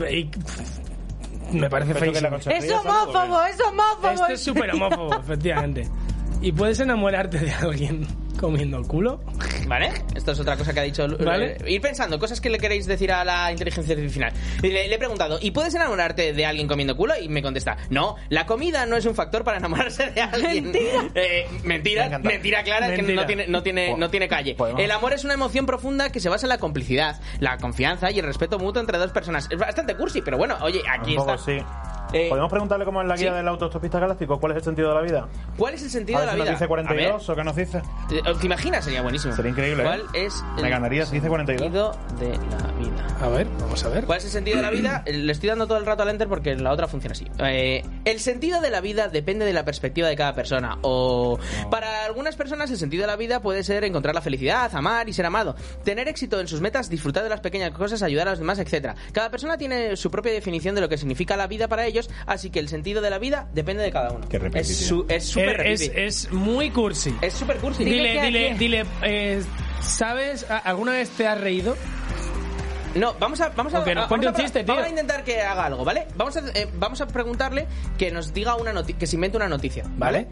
me parece feísimo. Es homófobo, es homófobo. Esto es súper homófobo, efectivamente. ¿Y puedes enamorarte de alguien comiendo culo? ¿Vale? Esto es otra cosa que ha dicho. ¿Vale? Ir pensando, cosas que le queréis decir a la inteligencia artificial. Le he preguntado, ¿y puedes enamorarte de alguien comiendo culo? Y me contesta, no, la comida no es un factor para enamorarse de alguien. Mentira clara, es que Mentira. no tiene calle. Pues no. El amor es una emoción profunda que se basa en la complicidad, la confianza y el respeto mutuo entre dos personas. Es bastante cursi, pero bueno, oye, aquí Un poco está. sí. ¿Podemos preguntarle cómo es la guía sí. del autostopista galáctico? ¿Cuál es el sentido de la vida? ¿Cuál es el sentido A de ver la si vida? nos dice 42 A o qué nos dice. ver, ¿te imaginas? Sería buenísimo. Sería increíble, ¿Cuál es el Me ganaría si dice 42. sentido de la vida? A ver, vamos a ver. ¿Cuál es el sentido de la vida? Le estoy dando todo el rato al enter porque la otra funciona así. El sentido de la vida depende de la perspectiva de cada persona. O para algunas personas el sentido de la vida puede ser encontrar la felicidad, amar y ser amado, tener éxito en sus metas, disfrutar de las pequeñas cosas, ayudar a los demás, etc. Cada persona tiene su propia definición de lo que significa la vida para ellos, así que el sentido de la vida depende de cada uno. Qué repetitivo. Es súper repetitivo. Es muy cursi. Es súper cursi. Dile, ¿sabes? ¿Alguna vez te has reído? No, vamos a Ok, no, cuente un chiste, tío. Vamos a intentar que haga algo, ¿vale? Vamos a preguntarle que nos diga que se invente una noticia, ¿vale?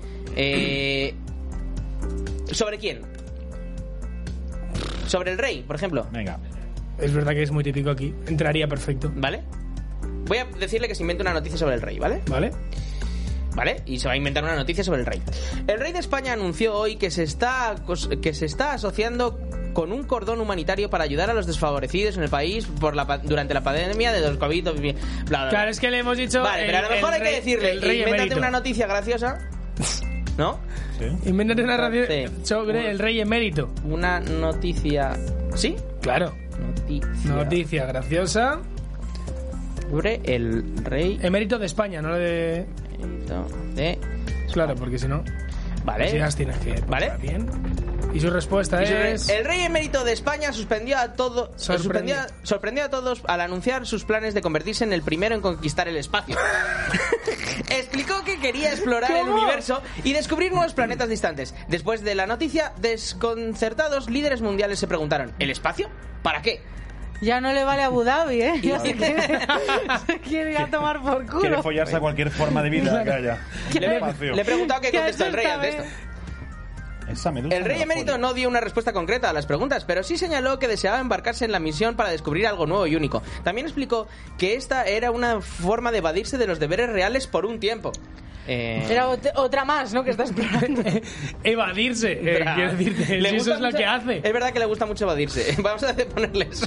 ¿Sobre quién? Sobre el rey, por ejemplo, Venga. Es verdad que es muy típico aquí. Entraría perfecto. ¿vale? Voy a decirle que se invente una noticia sobre el rey, ¿vale? ¿Vale? ¿Vale? Y se va a inventar una noticia sobre el rey. El rey de España anunció hoy que se está asociando con un cordón humanitario para ayudar a los desfavorecidos en el país durante la pandemia de los COVID. Bla, bla, bla. Claro, es que le hemos dicho... Vale, pero a lo mejor hay que decirle, el rey invéntate emérito. una noticia graciosa, ¿no? ¿Sí? Invéntate una radio Sí. sobre el rey emérito. Una noticia... ¿Sí? Claro. Noticia graciosa. Sobre el rey Emérito de España, no de... de... Claro, porque si no... Vale. Si las tienes que... Vale. pensar bien. Y su respuesta es... El rey emérito de España sorprendió a todos al anunciar sus planes de convertirse en el primero en conquistar el espacio. Explicó que quería explorar el universo y descubrir nuevos planetas distantes. Después de la noticia, desconcertados líderes mundiales se preguntaron, ¿el espacio? ¿Para qué? Ya no le vale a Abu Dhabi, ¿eh? Ya se quiere ir a tomar por culo. Quiere follarse a cualquier forma de vida que haya. Le he preguntado qué Qué contestó el rey ante asusta, esto. Esa medusa El rey me la emérito folla. no dio una respuesta concreta a las preguntas, pero sí señaló que deseaba embarcarse en la misión para descubrir algo nuevo y único. También explicó que esta era una forma de evadirse de los deberes reales por un tiempo. Era otra más, ¿no? Que está explorando. Evadirse. Quiero decirte, si eso gusta es lo mucho- que hace. Es verdad que le gusta mucho evadirse. Vamos a ponerle eso.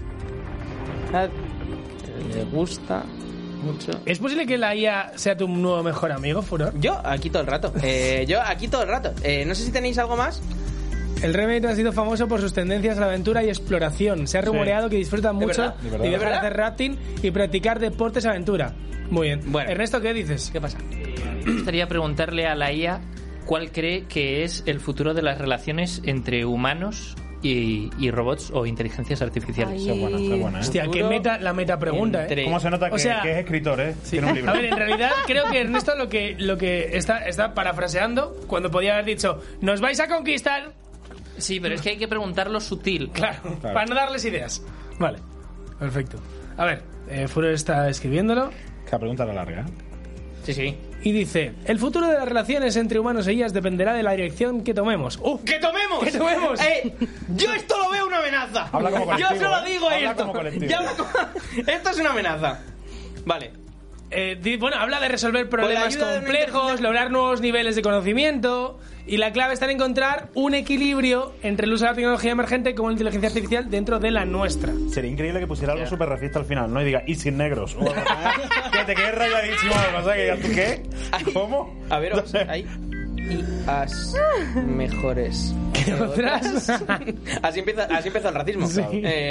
Le gusta mucho. ¿Es posible que la IA sea tu nuevo mejor amigo, Furor? Yo aquí todo el rato. No sé si tenéis algo más. El rey emérito ha sido famoso por sus tendencias a la aventura y exploración. Se ha rumoreado que disfruta mucho verdad? ¿De verdad? de ¿De viajar a verdad? hacer rafting y practicar deportes aventura. Muy bien. Bueno. Ernesto, ¿qué dices? ¿Qué pasa? Me gustaría preguntarle a la IA cuál cree que es el futuro de las relaciones entre humanos y robots o inteligencias artificiales. Ay. Esa es buena, ¿eh? Hostia, la meta pregunta, Entre- ¿Cómo se nota que, O sea- que es escritor, eh? Sí. Tiene un libro. A ver, en realidad creo que Ernesto lo que está parafraseando cuando podía haber dicho nos vais a conquistar, Sí, pero es que hay que preguntarlo sutil. claro, para no darles ideas. Vale, perfecto. A ver, Furor está escribiéndolo Que la pregunta era larga, ¿eh? Sí. y dice: el futuro de las relaciones entre humanos e ellas dependerá de la dirección que tomemos. ¡Que tomemos! ¡Que tomemos! Yo esto lo veo una amenaza. Habla como colectivo, Yo se lo digo Habla esto. como colectivo. Esto es una amenaza. Vale. Bueno, habla de resolver problemas ayuda de una complejos, inteligencia- lograr nuevos niveles de conocimiento, y la clave está en encontrar un equilibrio entre el uso de la tecnología emergente como la inteligencia artificial dentro de la nuestra. Sería increíble que pusiera algo súper racista al final, ¿no? Y diga, y sin negros. O algo así. Que te quedes rayadísimo. O sea, que digas, ¿tú qué? ¿Cómo? A ver, No sé. ahí. Y as mejores ¿Qué otras? así empieza el racismo. Sí.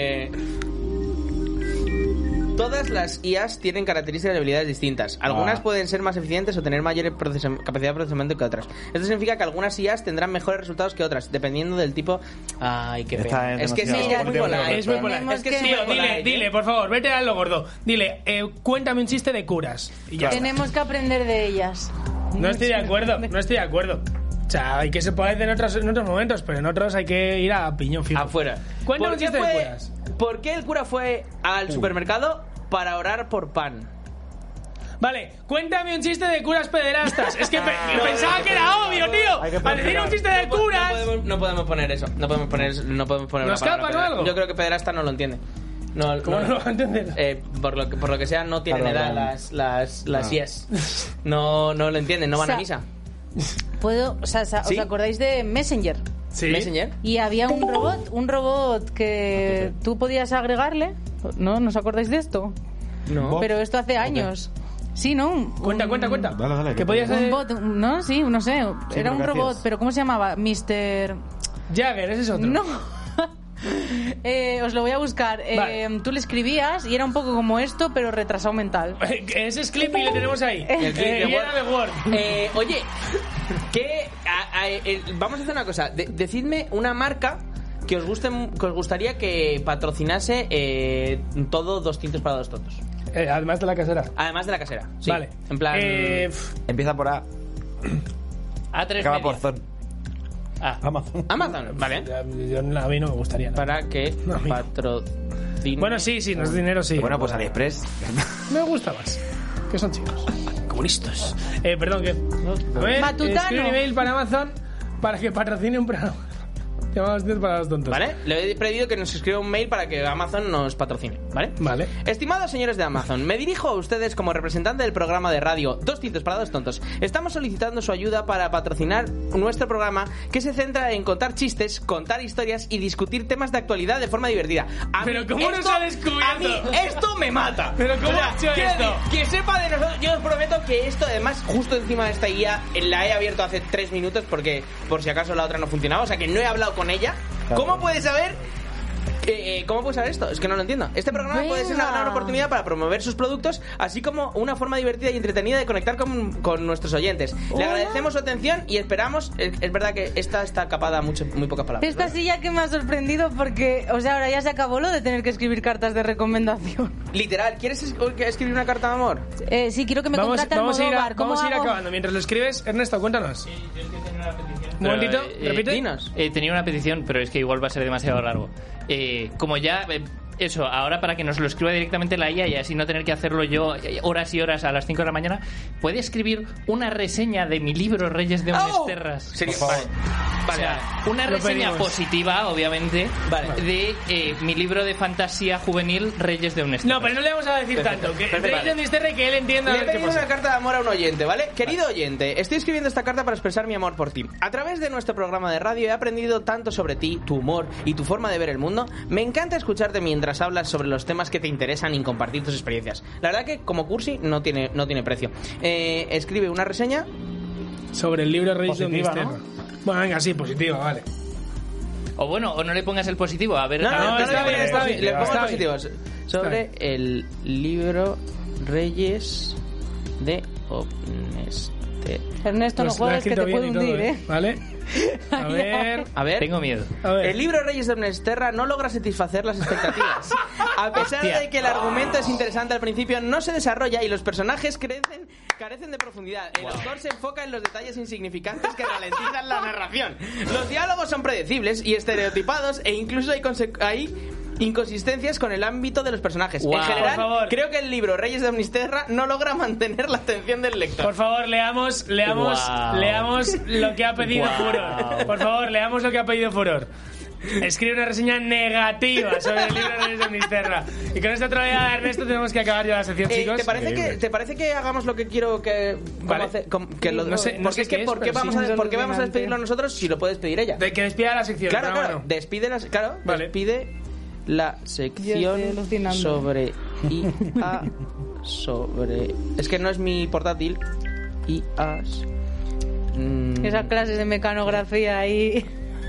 Todas las IAs tienen características y habilidades distintas. Algunas Ah. pueden ser más eficientes o tener mayor capacidad de procesamiento que otras. Esto significa que algunas IAs tendrán mejores resultados que otras, dependiendo del tipo... Ay, qué Esta pena. es Es que sí, demasiado es muy fuerte, polar. Es muy polar. Tenemos Es que que- es muy Tío, polar, dile, por favor, vete a lo gordo. Dile, cuéntame un chiste de curas. Y ya está. Tenemos que aprender de ellas. No estoy de acuerdo, no estoy de acuerdo. O sea, hay que se puede hacer en otros momentos, pero en otros hay que ir a piñón fijo. Afuera. Cuéntame ¿Por un qué chiste de fue- curas. ¿Por qué el cura fue al supermercado para orar por pan? Vale, cuéntame un chiste de curas pederastas. Es que pensaba que era obvio, tío. Hay que Al decir un chiste de No curas. No podemos poner eso. No podemos poner ¿Nos una palabra escapan o pederasta. algo? Yo creo que pederasta no lo entiende. No, ¿Cómo no lo va a entender? por lo que sea, no tienen Claro, edad las IES. No lo entienden, no van a O misa. ¿Os ¿Sí? acordáis de Messenger? Sí. ¿Messenger? Y había un robot que tú podías agregarle. ¿No? ¿Nos acordáis de esto? No. Pero esto hace años. Sí, ¿no? Cuenta. Dale, dale. Que podía Un ser bot, ¿no? Sí, no sé. Sí, Era un pero ¿qué robot, hacías? pero ¿cómo se llamaba? Mr. Jagger, ese es otro. No. Os lo voy a buscar. Vale. Tú le escribías y era un poco como esto, pero retrasado mental. Ese es Clippy, le tenemos ahí. El clip de Y era de Word. Oye, vamos a hacer una cosa. Decidme una marca que os gustaría que patrocinase todo 2 tintos para 2 tontos. Además de la casera. Además de la casera. Sí. Vale. En plan. Empieza por A, A3 acaba media. por Zon. Amazon. Amazon, ¿vale? a mí no me gustaría. Para que No, amigo. patrocine. Bueno, sí, no es dinero, sí. Bueno, pues AliExpress. Me gusta más. Que son chicos. Comunistas. Perdón, ¿qué? A ver, Matutano. escribe un email para Amazon para que patrocine un programa. Llamamos para los tontos. ¿Vale? Le he pedido que nos escriba un mail para que Amazon nos patrocine, ¿vale? Vale. Estimados señores de Amazon, me dirijo a ustedes como representante del programa de radio 2 tintos para 2 tontos. Estamos solicitando su ayuda para patrocinar nuestro programa que se centra en contar chistes, contar historias y discutir temas de actualidad de forma divertida. Pero ¿cómo nos ha descubierto? A mí esto me mata. Pero ¿cómo ha hecho quiero esto? decir, que sepa de nosotros, yo os prometo que esto además justo encima de esta guía la he abierto hace 3 minutos porque por si acaso la otra no funcionaba, o sea que no he hablado con ella. Claro. ¿Cómo puede saber? ¿Cómo puede saber esto? Es que no lo entiendo. Este programa puede ser una Venga. gran oportunidad para promover sus productos, así como una forma divertida y entretenida de conectar con nuestros oyentes. Le Hola. agradecemos su atención y esperamos. Es verdad que esta está capada muy pocas palabras. Esta ¿verdad? sí ya que me ha sorprendido porque, o sea, ahora ya se acabó lo de tener que escribir cartas de recomendación. Literal, ¿quieres escribir una carta de amor? Sí, quiero que me Vamos, contrate vamos a ir, Almodóvar. ¿Cómo vamos a ir hago? acabando. Mientras lo escribes, Ernesto, cuéntanos. Un Pero, momentito, repite. Dinos. Tenía una petición, pero es que igual va a ser demasiado largo. Como ya... eso, ahora para que nos lo escriba directamente la IA y así no tener que hacerlo yo horas y horas a las 5 de la mañana, ¿puede escribir una reseña de mi libro Reyes de Unesterras? Sería- Por favor. Vale. O sea, una Lo reseña pedimos. positiva, obviamente, Vale. de mi libro de fantasía juvenil Reyes de Unesterras. No, pero no le vamos a decir tanto. Que Perfecto. Reyes de Unisterra y que él entienda a Le he ver qué pedido pasa. una carta de amor a un oyente, ¿vale? Querido oyente, estoy escribiendo esta carta para expresar mi amor por ti. A través de nuestro programa de radio he aprendido tanto sobre ti, tu humor y tu forma de ver el mundo. Me encanta escucharte mientras hablas sobre los temas que te interesan y compartir tus experiencias. La verdad que como cursi no tiene precio. Escribe una reseña. Sobre el libro Reyes de Positiva, Unisterra. Bueno, venga, sí, positiva, vale. O bueno, o no le pongas el positivo, a ver... No, a ver, no, está le bien, está bien, le pongo está positivos. Sobre el libro Reyes de Ernesto, no Pues lo ha juegues que escrito te bien puede y todo, hundir, ¿eh? ¿Vale? A ver. Tengo miedo. A ver. El libro Reyes de Omnisterra no logra satisfacer las expectativas. A pesar Hostia. de que el argumento es interesante al principio, no se desarrolla y los personajes carecen de profundidad. El autor se enfoca en los detalles insignificantes que ralentizan la narración. Los diálogos son predecibles y estereotipados e incluso hay inconsistencias con el ámbito de los personajes. Wow. En general, Por favor. creo que el libro Reyes de Omnisterra no logra mantener la atención del lector. Por favor, leamos Wow. lo que ha pedido Wow. Furor. Por favor, leamos lo que ha pedido Furor. Escribe una reseña negativa sobre el libro Reyes de Omnisterra. Y con esta otra vez de Ernesto tenemos que acabar ya la sección, chicos. ¿Te parece que hagamos lo que quiero que... Vale. no sé, no sé qué es, ¿por qué pero vamos, sí. ¿por qué vamos a despedirlo nosotros si lo puede despedir ella? De que despida la sección. Claro, pero claro. bueno. Vale. Despide la Yo estoy sección alucinando. sobre IA sobre... Es que no es mi portátil. IAs. Esas clases de mecanografía ahí.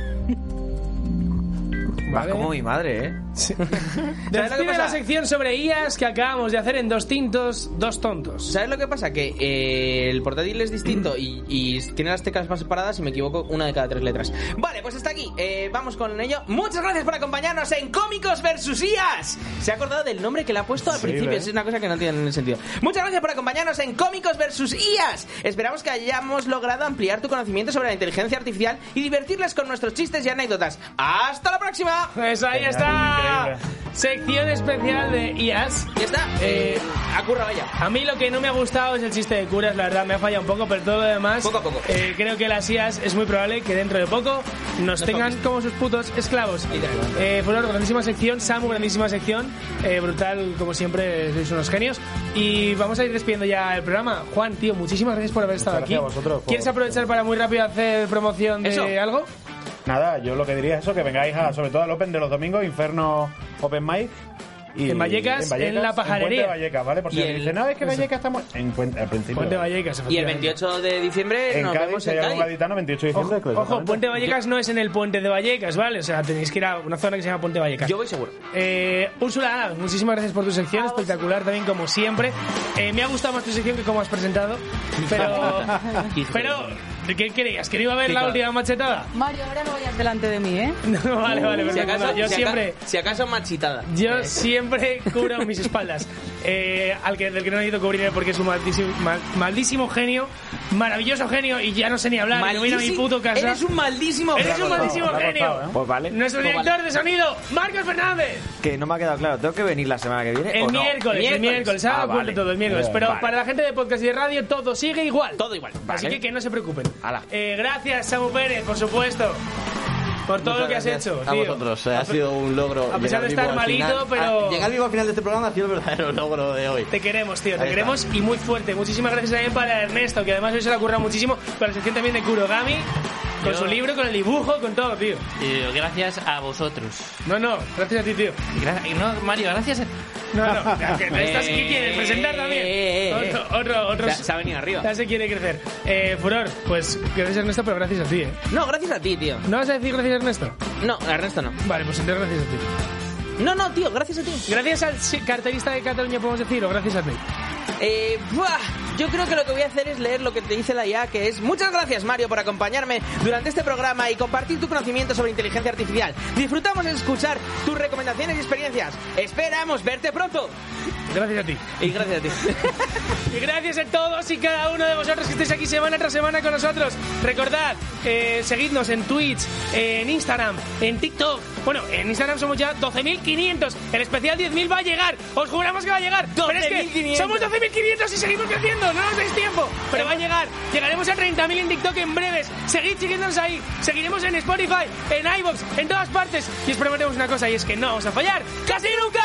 Vas Vale. como mi madre, ¿eh? Despide pasa? la sección sobre IAs que acabamos de hacer en Dos Tintos, Dos Tontos. ¿Sabes lo que pasa? Que el portátil es distinto y tiene las teclas más separadas, si me equivoco, una de cada 3 letras. Vale, pues hasta aquí. Vamos con ello. Muchas gracias por acompañarnos en Cómicos vs. IAs. Se ha acordado del nombre que le ha puesto al Sí, principio. ¿ves? Es una cosa que no tiene sentido. Muchas gracias por acompañarnos en Cómicos vs. IAs. Esperamos que hayamos logrado ampliar tu conocimiento sobre la inteligencia artificial y divertirles con nuestros chistes y anécdotas. ¡Hasta la próxima! Pues ahí Genial, está. increíble. Sección especial de IAs. Ya está. A curra, vaya. A mí lo que no me ha gustado es el chiste de curas, la verdad, me ha fallado un poco, pero todo lo demás... Poco a poco. Creo que las IAs es muy probable que dentro de poco nos tengan como sus putos esclavos. Furor, grandísima sección. Samu, grandísima sección. Brutal, como siempre, sois unos genios. Y vamos a ir despidiendo ya el programa. Juan, tío, muchísimas gracias por haber estado aquí. gracias a vosotros por- ¿Quieres aprovechar para muy rápido hacer promoción de Eso. algo? Nada, yo lo que diría es eso, que vengáis sobre todo al Open de los domingos, Inferno Open Mic. Y En Vallecas, en la pajarería. En Puente Vallecas, ¿vale? Por si Y alguien el- dice, no, es que Vallecas estamos al principio. Puente Vallecas, Y el efectivamente. 28 de diciembre En nos Cádiz, vemos si en hay algún Cádiz. gaditano, 28 de diciembre. Ojo, exactamente. Puente Vallecas no es en el Puente de Vallecas, ¿vale? O sea, tenéis que ir a una zona que se llama Puente Vallecas. Yo voy seguro. Úrsula, muchísimas gracias por tu sección, espectacular también como siempre. Me ha gustado más tu sección que como has presentado, pero ¿qué querías? ¿Que no iba a ver la última machetada? Mario, ahora no vayas delante de mí, ¿eh? No, vale, Si perfecto. acaso, Yo siempre... si acaso machitada. Yo siempre cubro mis espaldas. Del que no necesito cubrirme porque es un maldísimo genio, maravilloso genio, y ya no sé ni hablar. Me voy a mi puto casa. Eres un maldísimo Eres un maldísimo Me ha genio. costado, ¿eh? Pues vale. Nuestro director de sonido, Marcos Fernández. Que no me ha quedado claro. ¿Tengo que venir la semana que viene El o no? miércoles, ahora vale. cuento todo el miércoles. Bien, Pero vale. para la gente de podcast y de radio todo sigue igual. Todo igual. Así Vale. que no se preocupen. Hala. Gracias, Samu Pérez, por supuesto, por todo lo que has hecho, a tío. vosotros. Ha sido un logro. A pesar de llegar estar vivo al malito, final. pero- Llegar vivo al final de este programa ha sido el verdadero logro de hoy. Te queremos, tío, te Ahí queremos y muy fuerte. Muchísimas gracias también para Ernesto, que además hoy se le ha currado muchísimo, con la sección también de Kurogami, con su libro, con el dibujo, con todo, tío. Gracias a vosotros. No, gracias a ti, tío. No, Mario, gracias a... No, ¿qué quieres? ¿Presentar también? Otro. Se ha venido arriba. Ya se quiere crecer. Furor, pues gracias Ernesto, pero gracias a ti, ¿eh? No, gracias a ti, tío. ¿No vas a decir gracias Ernesto? No, Ernesto no. Vale, pues entonces gracias a ti. No, tío, gracias a ti. Gracias al carterista de Cataluña, podemos decir, o gracias a ti. Yo creo que lo que voy a hacer es leer lo que te dice la IA, que es: muchas gracias, Mario, por acompañarme durante este programa y compartir tu conocimiento sobre inteligencia artificial. Disfrutamos de escuchar tus recomendaciones y experiencias. Esperamos verte pronto. Gracias a ti. Y gracias a ti. Y gracias a todos y cada uno de vosotros que estáis aquí semana tras semana con nosotros. Recordad, seguidnos en Twitch, en Instagram, en TikTok. Bueno, en Instagram somos ya 12.500. El especial 10.000 va a llegar. Os juramos que va a llegar. Pero es que 12.500. somos 12.500 y seguimos creciendo. No nos deis tiempo. Pero va a llegar. Llegaremos a 30.000 en TikTok en breves. Seguid siguiéndonos ahí. Seguiremos en Spotify, en iVoox, en todas partes. Y os prometemos una cosa, y es que no vamos a fallar ¡casi nunca!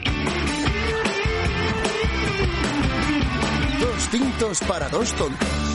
Dos tintos para dos tontos.